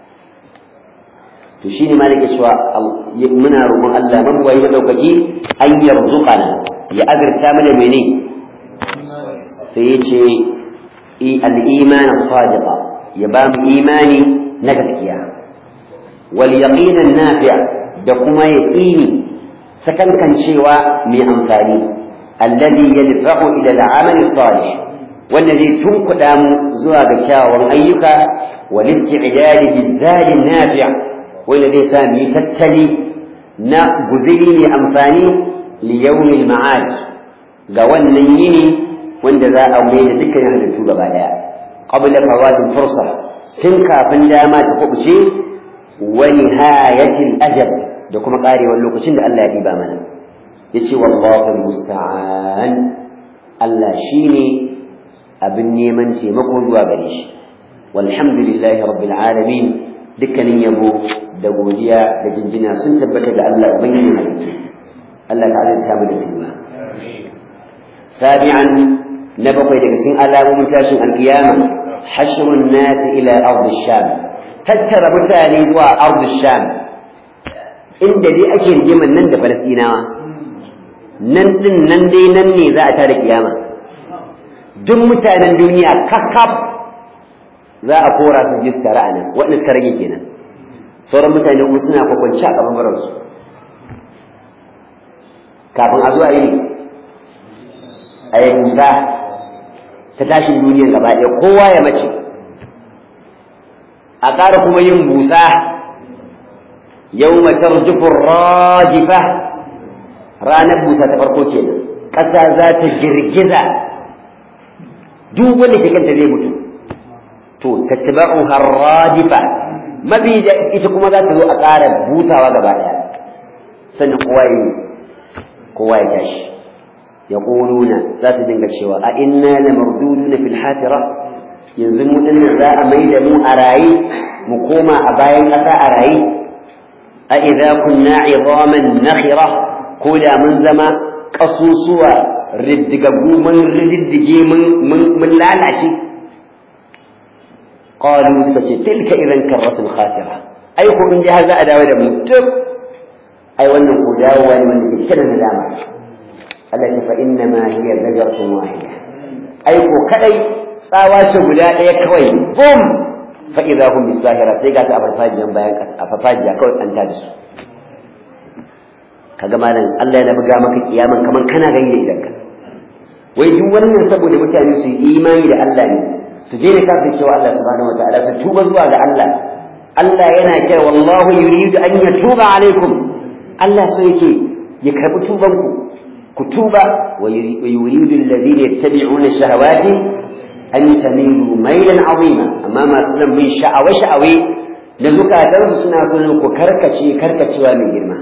to shine malike cewa muna roƙon Allah mabuwayi da daukaki an yarzuqana ya azurta mana mene sai yace al-iman as-sadiqa ya ba mu imani na gaskiya wal yaqin an-nafi' da kuma yaqini sakankan cewa mai amfani alladhi yadfa'u ila al-amal as-salih wanda zai tunkuda mu zuwa ga kyawawan ayyuka wal isti'dad bil-zad an-nafi' wanda zai sa mu yi tattali na guzuri mai amfani liyawmil ma'ad ga wannan yini wanda za a mai da dukkan halittu gaba daya qabla fawatil fursa tun kafin dama ta kubuce wa nihayatil ajab da kuma karewar lokacin da Allah ya diba mana yace wallahu musta'an Allah shine abin neman taimako zuwa gare shi walhamdulillahi rabbil alamin dukkanin yabo da godiya da jinjina sun tabbata ga Allah ubangiji halittu Allah ta azurta mu da tuba sabi'an na bakwai daga cikin alamomin tashin alkiyama hashrun nas ila ardh sham tattara mutane zuwa ardh sham inda dai ake rigiman nan da falastinawa nan din nan dai nan ne za a tada kiyama duk mutanen duniya kakkaf za a kora su jistara a nan waɗanda suka rage kenan sauran mutane kuma suna kwakwanci a kafafaransu kafin a zuwa yi a yi busa ta tashin duniyar gaba ɗaya kowa ya mace a ƙara kuma yin busa yau matar jufin rajifa ranar busa ta farko kenan ƙasa za ta girgiza duk wanda ke kanta zai mutu to tattaba'u harradifa mabi da ita kuma za ta zo a ƙara busawa gaba ɗaya sannan kowa ya tashi ya ƙuluna za ta dinga cewa a inna la marduduna fil hatira yanzu mu dinnan za a mai da mu a raye mu koma a bayan ƙasa a raye a idza kunna idaman nakhira ko da mun zama ƙasusuwa riddigaggu mun riddige mun lalace قالوا تلك إذا كرة خاسرة أي كون جهاز أداوة مكتب أي وأن قداوة من كنا ندامة التي فإنما هي زجرة واحدة أي كو كأي ساواش بلا يكوي بوم fa idza hum bisahira sai ga ta farfajiyan bayan kasa a farfajiya kawai an tada su kaga malam Allah yana buga maka kiyaman kaman kana gani da idanka wai duk wannan saboda mutane su yi imani da Allah ne su je ne kafin cewa Allah subhanahu wataala su tuba zuwa ga Allah Allah yana kira wallahu yuridu an yatuba alaikum Allah so yake ya karbi tubanku ku tuba wa yuridu alladhina yattabi'una ash-shahawati an tamilu maylan 'azima amma ma sunan bin sha'awa da zukatansu suna so ku karkacewa mai girma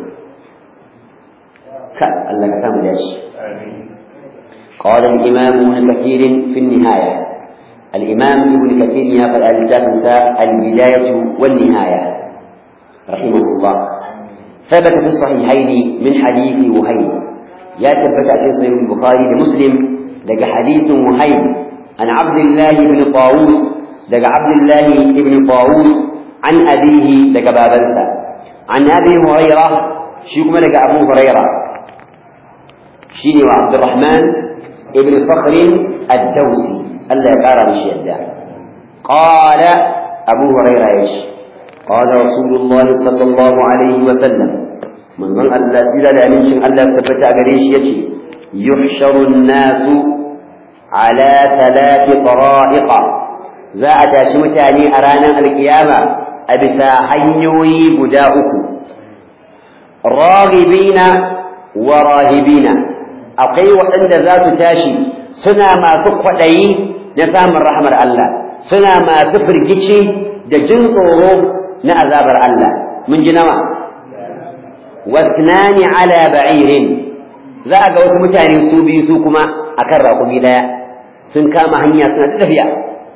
الله كتاب ليش قال الإمام ابن كثير في النهاية الإمام ابن كثير يقول البداية والنهاية رحمه الله ثبت في الصحيحين من حديث وهيب يا ثبت في صحيح البخاري لمسلم لك حديث وهيب عن عبد الله بن طاووس لك عبد الله بن طاووس عن أبيه لك بابلسة عن أبي هريرة شيكم لك أبو هريرة شيني وعبد الرحمن ابن صخر الدوسي الله يقارى بشيء قال أبو هريرة إيش قال رسول الله صلى الله عليه وسلم من الله إذا لأنشن الله تفتع قريش يشي يحشر الناس على 3 طرائق ذا أتاشمتاني أرانا القيامة أبسا حيوي بداؤك راغبين وراهبين akwai waɗanda za su tashi suna masu kwaɗayi na samun rahmar Allah suna masu firgici da jin tsoro na azabar Allah mun ji nawa wasnani ala ba'irin za a ga wasu mutane su biyu su kuma akan raƙumi ɗaya sun kama hanya suna tafiya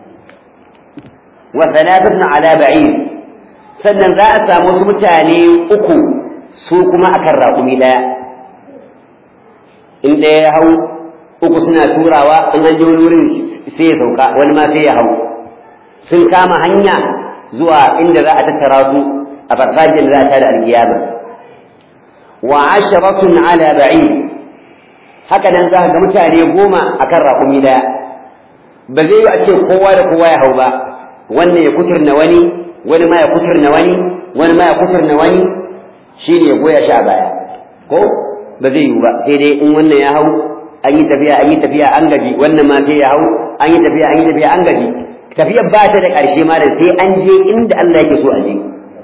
wa thalathatun ala ba'ir sannan za a samu wasu mutane uku su kuma akan raƙumi ɗaya in ɗaya ya hau uku suna turawa in an je wani wurin sai ya sauka wani ma sai ya hau sun kama hanya zuwa inda za a tattara su a farfajiyar da za a tada alkiyama wa 10 ala ba'id haka nan za ka ga mutane 10 akan raƙumi daya ba zai yi a ce kowa da kowa ya hau ba wannan ya kuturna wani wani ma ya kuturna wani wani ma ya kuturna wani shine ya goya shi a baya ko ba zai yi ba sai dai in wannan ya hau an yi tafiya an gaji wannan ma sai ya hau an yi tafiya an gaji tafiyar ba ta da ƙarshe malam sai an je inda Allah yake so a je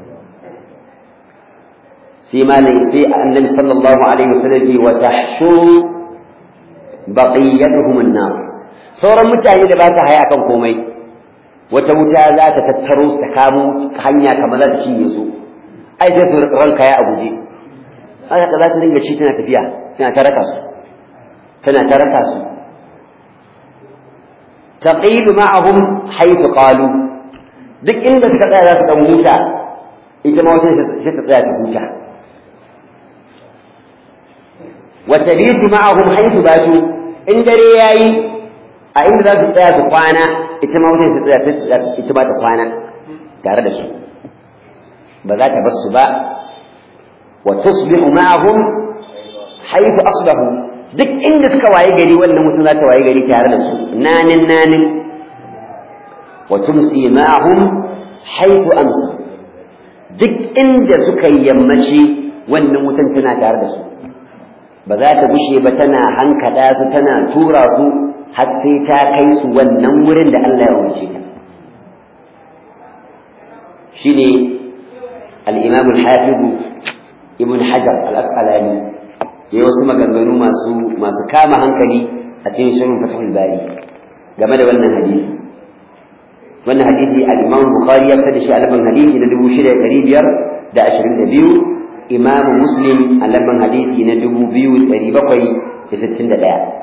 sai malam sai annabi sallallahu alaihi wasallam wa tahshu baqiyatuhum an-nar sauran mutane da ba ta haya akan komai wata wuta za ta tattaro su ta kamo hanya kamar za ta cinye su ai sai su ranka ya a guje haka za ta dinga ci tana tafiya tana ta raka su taqilu ma'ahum haythu qalu duk inda suka tsaya za su dan huta ita ma wata sai ta tsaya ta huta wa tabitu ma'ahum haythu batu in dare yayi a inda za su tsaya su kwana ita ma wata sai ta tsaya ita ba ta kwana tare da su ba za ta bar su ba وتصبح معهم حيث أصبحوا duk inda suka waye gari wannan mutum za ta waye gari tare da su nanin wa tumsi ma'ahum haythu amsa duk inda suka yammaci wannan mutum tana tare da su ba za ta gushe ba tana hankada su tana tura su har sai ta kai su wannan wurin da Allah ya umarce ta shine al-Imam al-Hafiz Ibn Hajar al-Asqalani yayi wasu maganganu masu kama hankali a cikin sharhin Fathul Bari game da wannan hadisi al-Imam Bukhari ya fitar da shi a lamban hadisi na 6522 Imam Muslim a lamban hadisi na 2761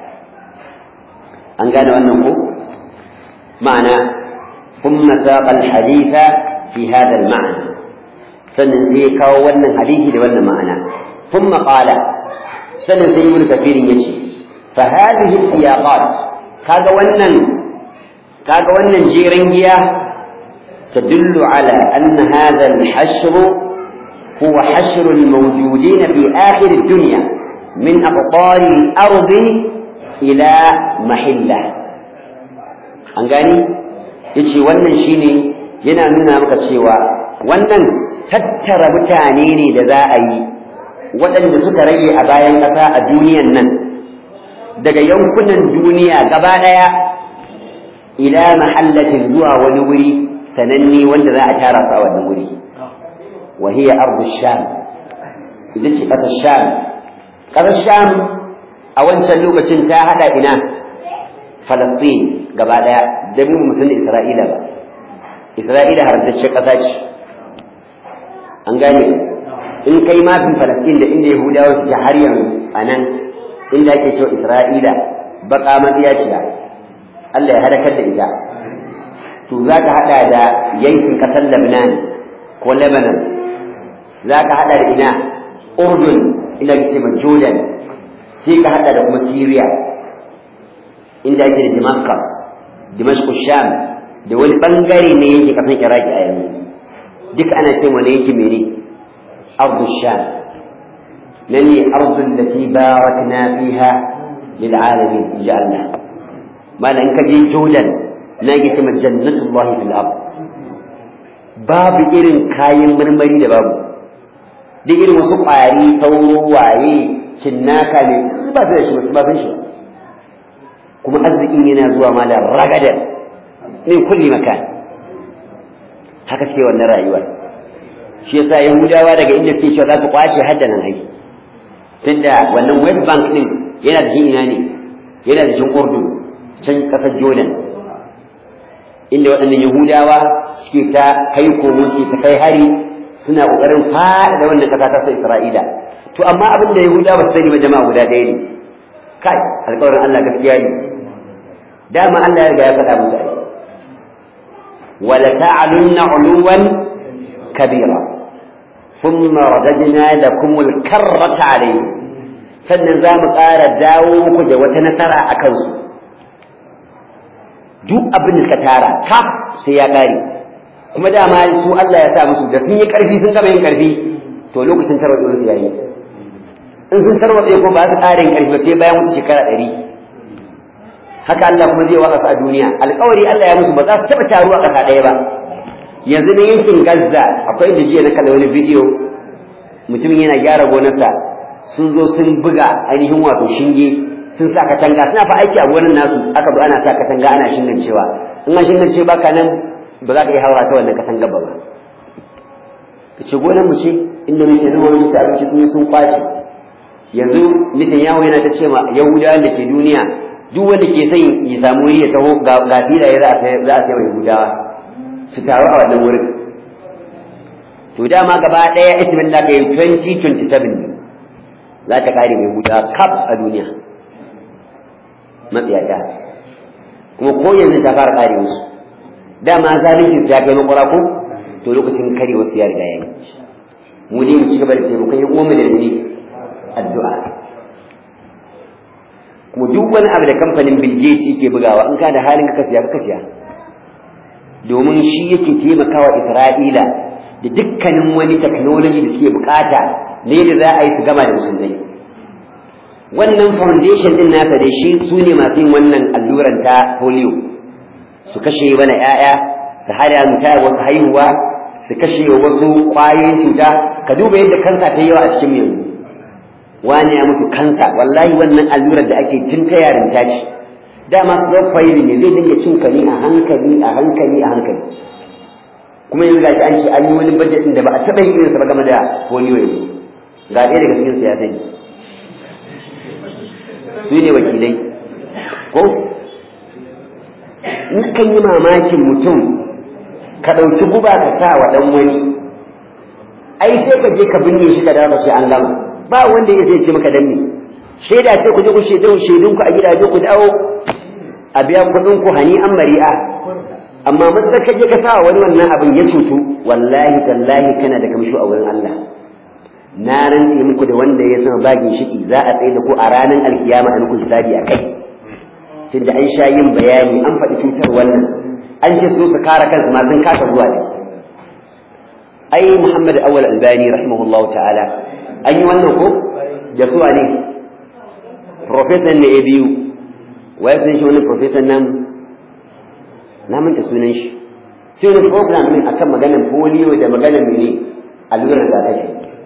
an gane wannan ko ma'ana thumma saqa al-haditha fi hadha al-ma'na sannan sai ya kawo wannan hadisi da wannan ma'ana thumma qala sannan sai ibn kathir yace fa hadhihi siyaqat kaga wannan jeran giya tadullu ala anna hadha al-hashr huwa hashr al-mawjudin fi akhir ad-dunya min aqtar al-ard ila mahilla an gani yace wannan shine yana nuna maka cewa wannan tattara mutane ne da za a yi waɗanda suka rage a bayan ƙasa a duniyan nan daga yankunan duniya gaba ɗaya ila mahallatin zuwa wani wuri sananne wanda za a tara su a wannan wuri wa hiya ardu sham ita ce ƙasar sham ƙasar sham a wancan lokacin ta haɗa ina falastin gaba ɗaya da mu musulun isra'ila ba isra'ila haramtacciyar ƙasa ce an gane in kai mafin falastin da inda yahudawa suke har yanzu a nan inda ake cewa isra'ila baka matsiyaciya Allah ya halakar da ita to za ka haɗa da yankin ƙasar Lebanon ko Lebanon za ka haɗa da ina Urdun ina ce ma Jordan sai ka haɗa da kuma Syria inda ake da Damascus Damascus Sham da wani bangare ne yake ƙasar Iraki a yanzu duk ana ce wani yake mene Ardu Sham nan ne ardul lati barakna fiha lil alamin inja Allah malan ka je Jordan na gi shi jannatullahi fil ard babu irin kayan marmari da babu duk irin wasu ƙwari sauro waye cinnaka ne ba su da shi ba san shi kuma arzikin yana zuwa malan ragadan min kulli makan haka ce wannan rayuwar shi yasa yahudawa daga inda ke cewa za su kwace haddanan ai tunda wannan West Bank din yana da ina ne yana da jin Urdu can kasar Jordan inda waɗannan Yahudawa suke ta kai komo suke ta kai hari suna kokarin fada da wannan kasa ta Isra'ila to amma abin da Yahudawa su sani ba jama'a guda ɗaya ne kai alƙawarin Allah gaskiya ne dama Allah ya riga ya faɗa musu ai wala ta'alunna 'uluwan kabira thumma radadna lakum al-karrata 'alayhi sannan za mu ƙara dawo muku da wata nasara a kansu duk abin da ka tara kaf sai ya ƙare kuma dama su Allah ya sa musu da sun yi ƙarfi sun gama yin ƙarfi to lokacin tarwatsa su yayi in sun tarwatsa ko ba su ƙara yin ƙarfi sai bayan wata shekara 100 haka Allah kuma zai waka a duniya alƙawari Allah ya musu ba za su taɓa taruwa ƙasa ɗaya ba yanzu na yankin Gaza akwai inda jiya na kalla wani bidiyo mutumin yana gyara gonarsa sun zo sun buga ainihin wato shinge sun sa katanga suna fa aiki a gonar nasu aka zo ana sa katanga ana shingancewa in an shingance baka nan ba za ka iya haura ta wannan katanga ba ka ce gonar mu ce inda muke zuwa wani musu abinci sun kwace yanzu mutum yawo yana ta ce ma yahudawan da ke duniya duk wanda ke son ya samu wuri ya taho ga filaye za a sai wa yahudawa su taru a wannan wurin to dama gaba ɗaya estimin da ka yi 2027 za ta kare mai huta kaf a duniya matsiyata kuma ko yanzu ta fara kare musu dama zalunci su ya kai makwara ko to lokacin kare wasu ya riga yayi mu ne mu ci gaba da taimakon yan uwanmu da ne addu'a kuma duk wani abu da kamfanin Bill Gates yake bugawa in ka da halin ka siya ka siya domin shi yake taimakawa Isra'ila da dukkanin wani technology da suke bukata ne da za a yi su gama da musulmai wannan foundation din nasa da shi su ne masu yin wannan alluran ta polio su kashe mana 'ya'ya su hada muta wasu haihuwa su kashe wasu ƙwayoyin cuta ka duba yadda kansa ta yawa a cikin yanzu wani ya mutu kansa wallahi wannan allurar da ake cin ta yarinta ce dama profiling ne zai dinga cin kani a hankali a hankali a hankali kuma yanzu gashi an ce an yi wani budget din da ba a taɓa yin irinsa ba game da polio yanzu ga ɗaya daga cikin ya sani su ne wakilai ko in kan yi mamakin mutum ka ɗauki guba ka sa wa ɗan wani ai sai ka je ka binne shi ka dawo sai an gama ba wanda ya zai ce maka danne shaida ce ku je ku shaidun ku a gidaje ku dawo a biya kuɗin ku hani an mari'a amma matsar ka je ka sa wani wannan abin ya cutu wallahi tallahi kana da kamshi a wurin Allah na rantse muku da wanda ya sama bagin shiki za a tsaye da ku a ranar alkiyama a muku hisabi a kai tunda an sha yin bayani an faɗi cutar wannan an ce su kare kansu ma sun kasa zuwa ne ai Muhammad Awwal Albani rahimahullahu ta'ala an yi wannan ko da suwa ne professor ne a biyu wai sun shi wani professor nan na manta sunan shi sai wani program ne akan maganar polio da maganar mene allurar rigakafi.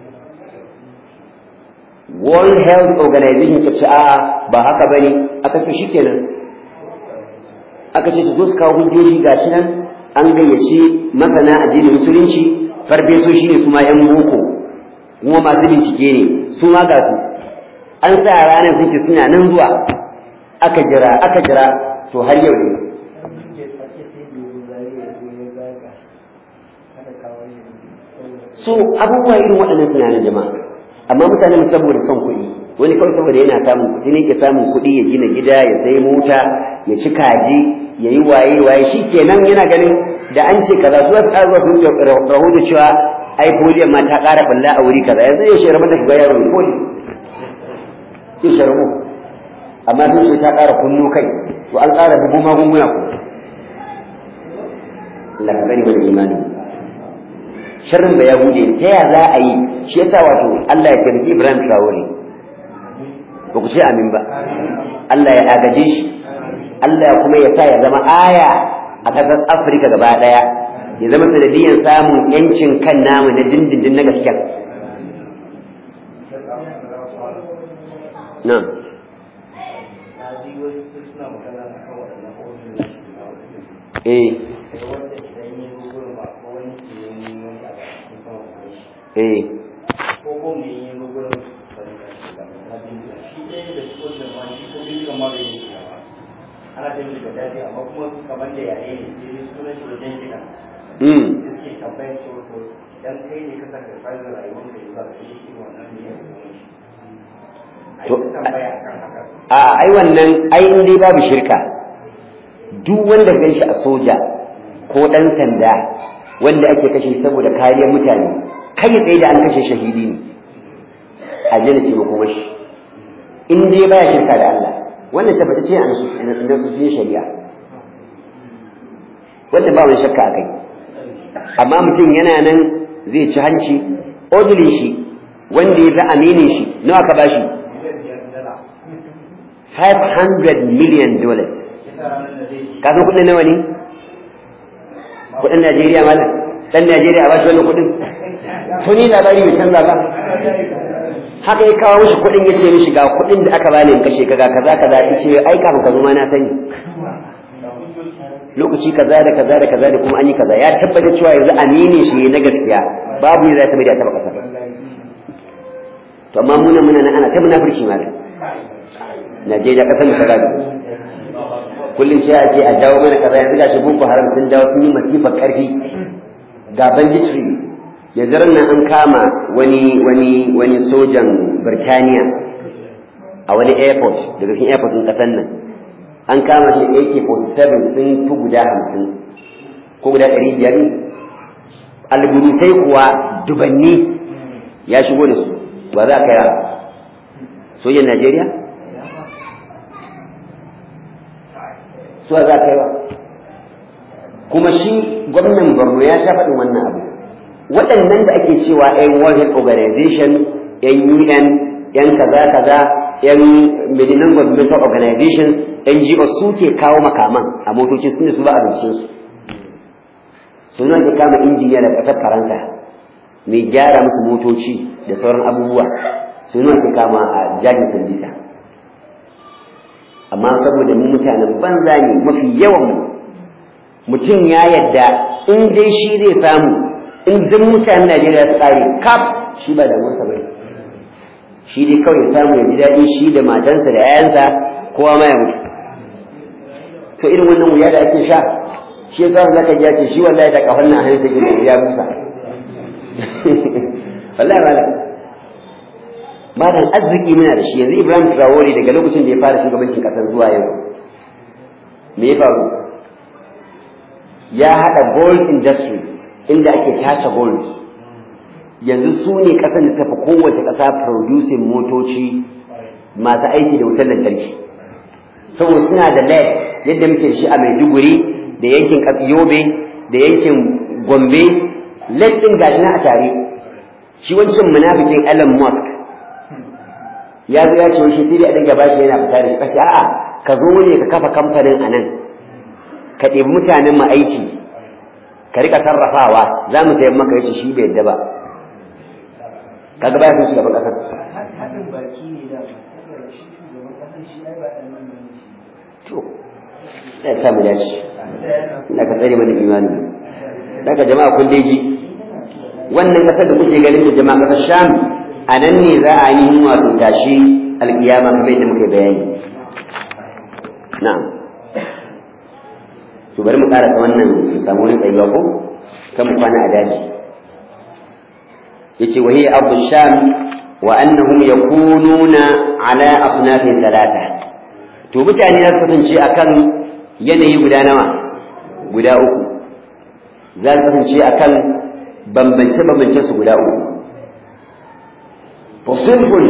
World Health Organization ta ce a ba haka bane, aka ce shikenan aka ce su zo su kawo hujjoji gashi nan an gayyace masana addinin musulunci, farfesoshi ne su ma yan boko kuma masu bincike ne su ma ga su an sa ranar sun ce suna nan zuwa, aka jira to har yau ne. So abubuwa irin waɗannan tunanin jama'a, amma mutane saboda son kuɗi, wani kawai saboda yana samun kuɗi ne ke samun kuɗi ya gina gida, ya sai mota, ya ci kaji, ya yi waye shi kenan yana ganin da an ce kaza su wasu ƙarfa sun rahoto cewa ai foliyon ma ta ƙara balla a wuri kaza, yanzu ya shirya mata shiga yaro ne foli ya shirya, amma sun ce ta ƙara kunnu kai, to an ƙara bugu magunguna ku. Allah ka bari mana imani. Sharrin da Yahudi ta ya za a yi, shi yasa wato Allah ya taimaki Ibrahim Traore, ba ku ce amin ba, Allah ya agaje shi, Allah kuma ya sa ya zama aya a ƙasar Afirka gaba ɗaya, ya zama sanadiyyar samun yancin kan namu na dindindin na gaskiya. Na. Ai wannan ai in dai babu shirka, duk wanda ganshi a soja ko dan sanda wanda ake kashe saboda kariyar mutane, kai tsaye da an kashe shahidi ne, aljanna ce makoma shi in dai baya shirka da Allah. Wannan tabbata ce a nasu shari'a, wanda ba wani shakka a kai. Amma mutum yana nan zai ci hanci, odulin shi wanda ya fi aminin shi nawa ka bashi $500 million. Ka san kudin nawa ne? Kudin Najeriya malam, dan Najeriya a bashi wannan kudin tuni labari mai canza ba. Haka ya kawo mishi kudin, ya ce mishi ga kudin da aka bani in kashe ka ga kaza kaza, ya ce ai kafin ka zo ma na sani lokaci kaza da kaza da kaza da kuma an yi kaza. Ya tabbata cewa yanzu aminin shi na gaskiya babu yadda za ta bai da taba kasa. To amma muna nan ana ta munafurci malam. Najeriya kasar mu kaza kullum sai a ce a jawo mana kaza, yanzu gashi Boko Haram sun dawo sun yi masifar karfi ga banditry. Yanzu nan an kama wani sojan Birtaniya a wani airport daga cikin airport ɗin ƙasar nan, an kama shi AK-47 sun fi guda 50 ko guda 500. Alburusai kuwa dubanni ya shigo da su. Ba za ka yi sojan Najeriya? Suwa za ka yi ba? Kuma shi gwamnan Borno ya sha faɗin wannan abu. Waɗannan da ake cewa ‘yan World Health Organization, ‘yan UN, ‘yan kaza, ‘yan Medinan Governmental Organizations, NGO suke kawo makaman a motoci sun da su ba a bincikensu. Suna ke kama injiniya da ƙasar Faransa mai gyara musu motoci da sauran abubuwa, suna ke kama a jajin sandisa. Amma saboda mu mutanen banza ne mafi yawan mutum ya yadda in dai shi zai samu, in jin mutanen Najeriya su kare kaf shi ba da masa bai, shi dai kawai ya samu ya ji daɗi shi da matansa da 'ya'yansa kowa ma ya mutu. To irin wannan wuya da ake sha, shi ya zama zaka ji ce shi wallahi da kafan nan hannun take da ya busa. Wallahi malam arziki muna da shi. Yanzu Ibrahim Traore daga lokacin da ya fara shugabancin kasar zuwa yau me ya faru? Ya haɗa gold industry inda ake tace gold. Yanzu su ne ƙasar da tafi kowace ƙasa producing motoci masu aiki da wutar lantarki, saboda suna da lead yadda muke da shi a Maiduguri da yankin Yobe da yankin Gombe. Lead ɗin gashi na a tare. Shi wancan munafikin Elon Musk ya zo ya ce shi sai dai a dinga bashi yana fita da shi. Kace a'a, ka zo ne ka kafa kamfanin anan, ka ɗebi mutanen mu aiki, ka rika sarrafawa za mu sayar maka yace shi bai yadda ba kaga baya son shugaban ƙasa haɗin baki ne da shi shugaban ƙasar shi ai ba ɗan nan ne to sai ka mu dace ina ka tsare mana imani daga jama'a kun dai ji wannan ƙasar da kuke ganin da jama'a ƙasar Sham anan ne za a yi wato tashi alƙiyama kamar yadda muka bayani na'am to bari mu ƙara wannan samu wani tsayuwa ko kan mu kwana a daji yace wa hiya ardu sham wa annahum yakununa ala asnafin thalatha to mutane za su kasance akan yanayi guda nawa guda uku za su kasance akan bambance su guda uku fasilfun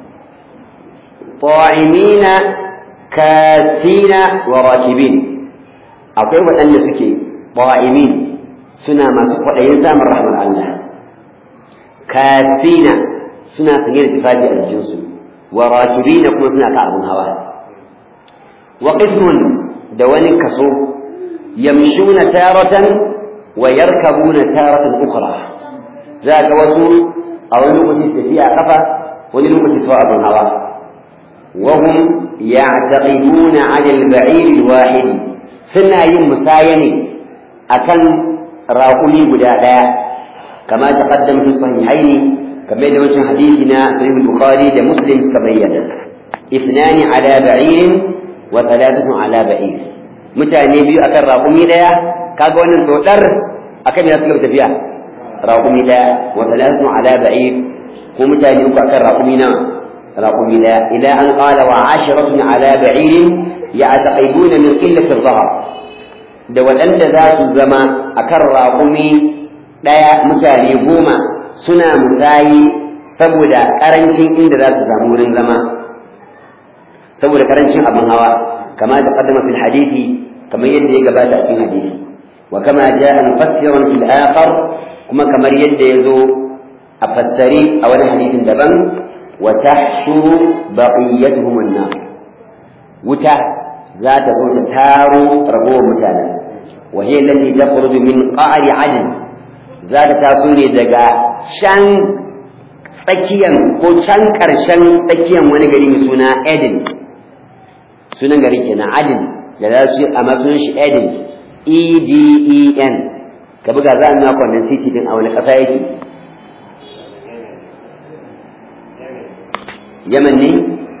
ta'imina kasina wa rakibin akwai waɗanda suke ta'imin suna masu kwaɗayin samun rahmar Allah kafina suna sanye da tufafi a jikinsu wa rakibina kuma suna ka abin hawa wa qismun da wani kaso yamshuna taratan wa yarkabuna taratan ukhra za ga wasu a wani lokaci tafiya a kafa wani lokaci tawa abin hawa wa hum ya'taqiduna 'ala al-ba'ir al-wahid suna yin musayane akan raƙumi guda ɗaya kama taqaddama fi sahihaini kamar da wancan hadisi na sahih bukhari da muslim suka bayyana ithnani ala ba'ir wa thalathatun ala ba'ir mutane biyu akan raƙumi ɗaya kaga wannan dodar akan ya suka tafiya raƙumi ɗaya wa thalathatun ala ba'ir ko mutane uku akan raƙumi na raƙumi ɗaya ila an qala wa 'asharatun ala ba'ir ya'taqibuna min qillati adh-dhahr da waɗanda za su zama akan raƙumi ɗaya mutane 10 suna musayi saboda ƙarancin inda za su samu wurin zama saboda ƙarancin abin hawa kama da qaddama fil hadisi kamar yadda ya gabata a cikin hadisi wa kama jaa mufassiran fil akhar kuma kamar yadda yazo a fassari a wani hadisin daban wa tahshuru baqiyatuhum an-nar wuta za ta zo ta taro ragowar mutane wa hiya allati takhruju min qa'ri 'adn za ta taso ne daga can tsakiyan ko can karshen tsakiyan wani gari mai suna Eden sunan gari kenan Adin da za su amma sunan shi Eden EDEN ka buga za a nuna wannan city din a wani ƙasa yake Yaman ne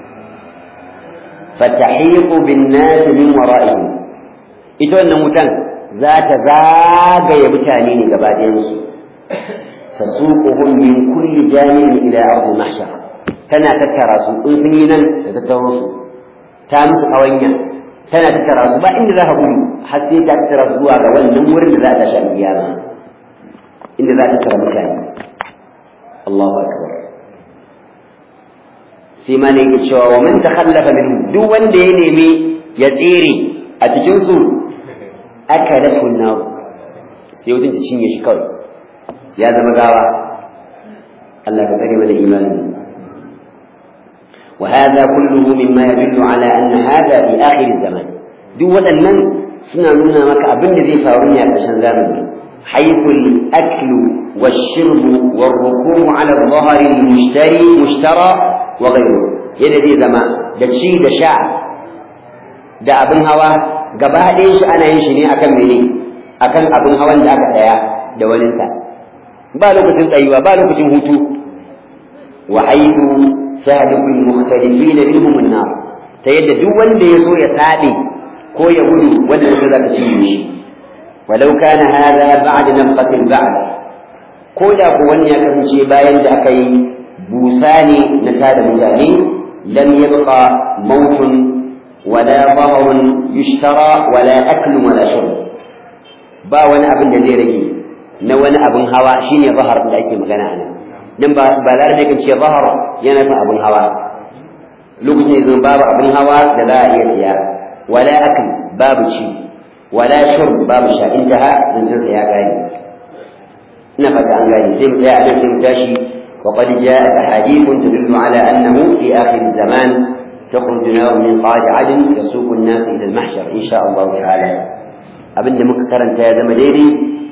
فتحيط بالناس من ورائهم ita wannan wutan za ta zagaye mutane ne gaba ɗayansu tasuquhum min kulli janibin ila ardi mahshar tana tattara su in sun yi nan da tattaro su ta musu kawanya tana tattara su ba inda za ka gudu har sai ta tattara su zuwa ga wannan wurin da za ta sha kiyama inda za ta tattara mutane Allahu akbar sai ma ne yake cewa wa man takhallafa minhu duk wanda ya nemi ya tsere a cikin su aka dafa na sai wutin ta cinye shi kawai ya zama gawa Allah ka tsare mana imanin wa hadha kulluhu mimma yadullu ala anna hadha fi akhir zaman duk waɗannan suna nuna maka abin da zai faru ne a ƙarshen zamani haythu al-aklu wash-shurbu war-rukubu ala adh-dhahri al-mushtara wa ghayru yadda zai zama da ci da sha da abin hawa gaba ɗayan shi ana yin shi ne akan mene akan abin hawan da aka tsaya da waninsa ba lokacin tsayuwa ba lokacin hutu wa haythu salikul mukhtalifina minhum an-nar ta yadda duk wanda ya so ya sabe ko ya gudu wanda zai zaka ci shi walau kana hada ba'da nafqatil ba'd ko da ko wani ya kasance bayan da aka yi busa ne na tada mutane lam yabqa mautun wala dhahrun yushtara wala aklun wala shurb ba wani abin da zai rage na wani abin hawa shine zahar da ake magana a nan dan ba lar da kace zahar yana fa abin hawa lokacin da babu abin hawa da za a iya siya wala akl babu ci wala shurb babu sha intaha zancin sa ya gani ina fata an gani sai mu tsaya a nan sai mu tashi وقد جاءت أحاديث تدل على أنه في آخر الزمان تخرج نار من قاعد عدن تسوق الناس إلى المحشر إن شاء الله تعالى abinda muka karanta ya zama daidai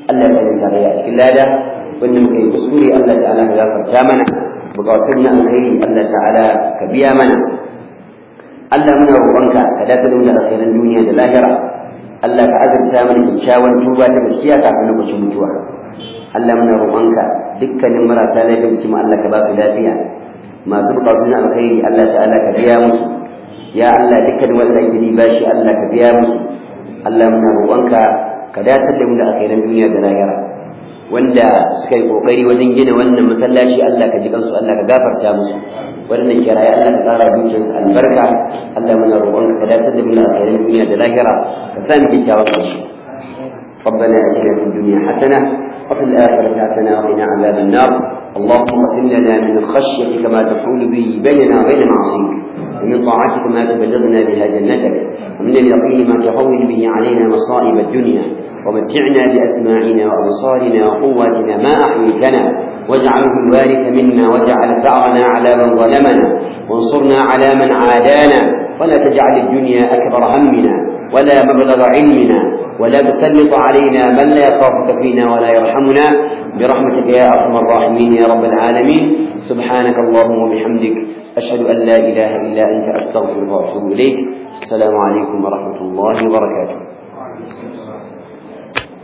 Allah ya yi tarayya a cikin lada wanda muka yi kuskure Allah ta'ala ka gafarta mana bukatun na alkhairi Allah ta'ala ka biya mana Allah muna roƙonka ka dace da mu da alkhairan duniya da lahira Allah ka azurta mana kyakkyawan tuba ta gaskiya kafin lokacin mutuwa Allah muna roƙonka dukkanin marasa lafiya cikin Allah ka ba su lafiya masu bukatun na alkhairi Allah ta'ala ka biya musu ya Allah dukkanin wanda ake yi bashi Allah ka biya musu Allah muna roƙonka ka dace da mu da alkhairan duniya da lahira wanda suka yi kokari wajen gina wannan masallaci Allah ka ji kansu Allah ka gafarta musu wannan kirayi Allah ka tsara dukiyarsu albarka Allah muna roƙonka ka dace da mu da alkhairan duniya da lahira ka sa mu kyakkyawan ƙarshe ربنا آتنا في الدنيا حسنة وفي الآخرة حسنة وقنا عذاب النار اللهم اغفر لنا من خشيتك ما تحول به بيننا وبين معصيتك ومن طاعتك ما تبلغنا بها جنتك ومن اليقين ما تهون به علينا مصائب الدنيا ومتعنا بأسماعنا وأبصارنا وقواتنا ما أحييتنا واجعله الوارث منا واجعل ثأرنا على من ظلمنا وانصرنا على من عادانا ولا تجعل الدنيا أكبر همنا ولا مبلغ علمنا ولا تسلط علينا من لا يخافك فينا ولا يرحمنا برحمتك يا أرحم الراحمين يا رب العالمين سبحانك اللهم وبحمدك أشهد أن لا إله إلا أنت أستغفرك وأتوب إليك السلام عليكم ورحمة الله وبركاته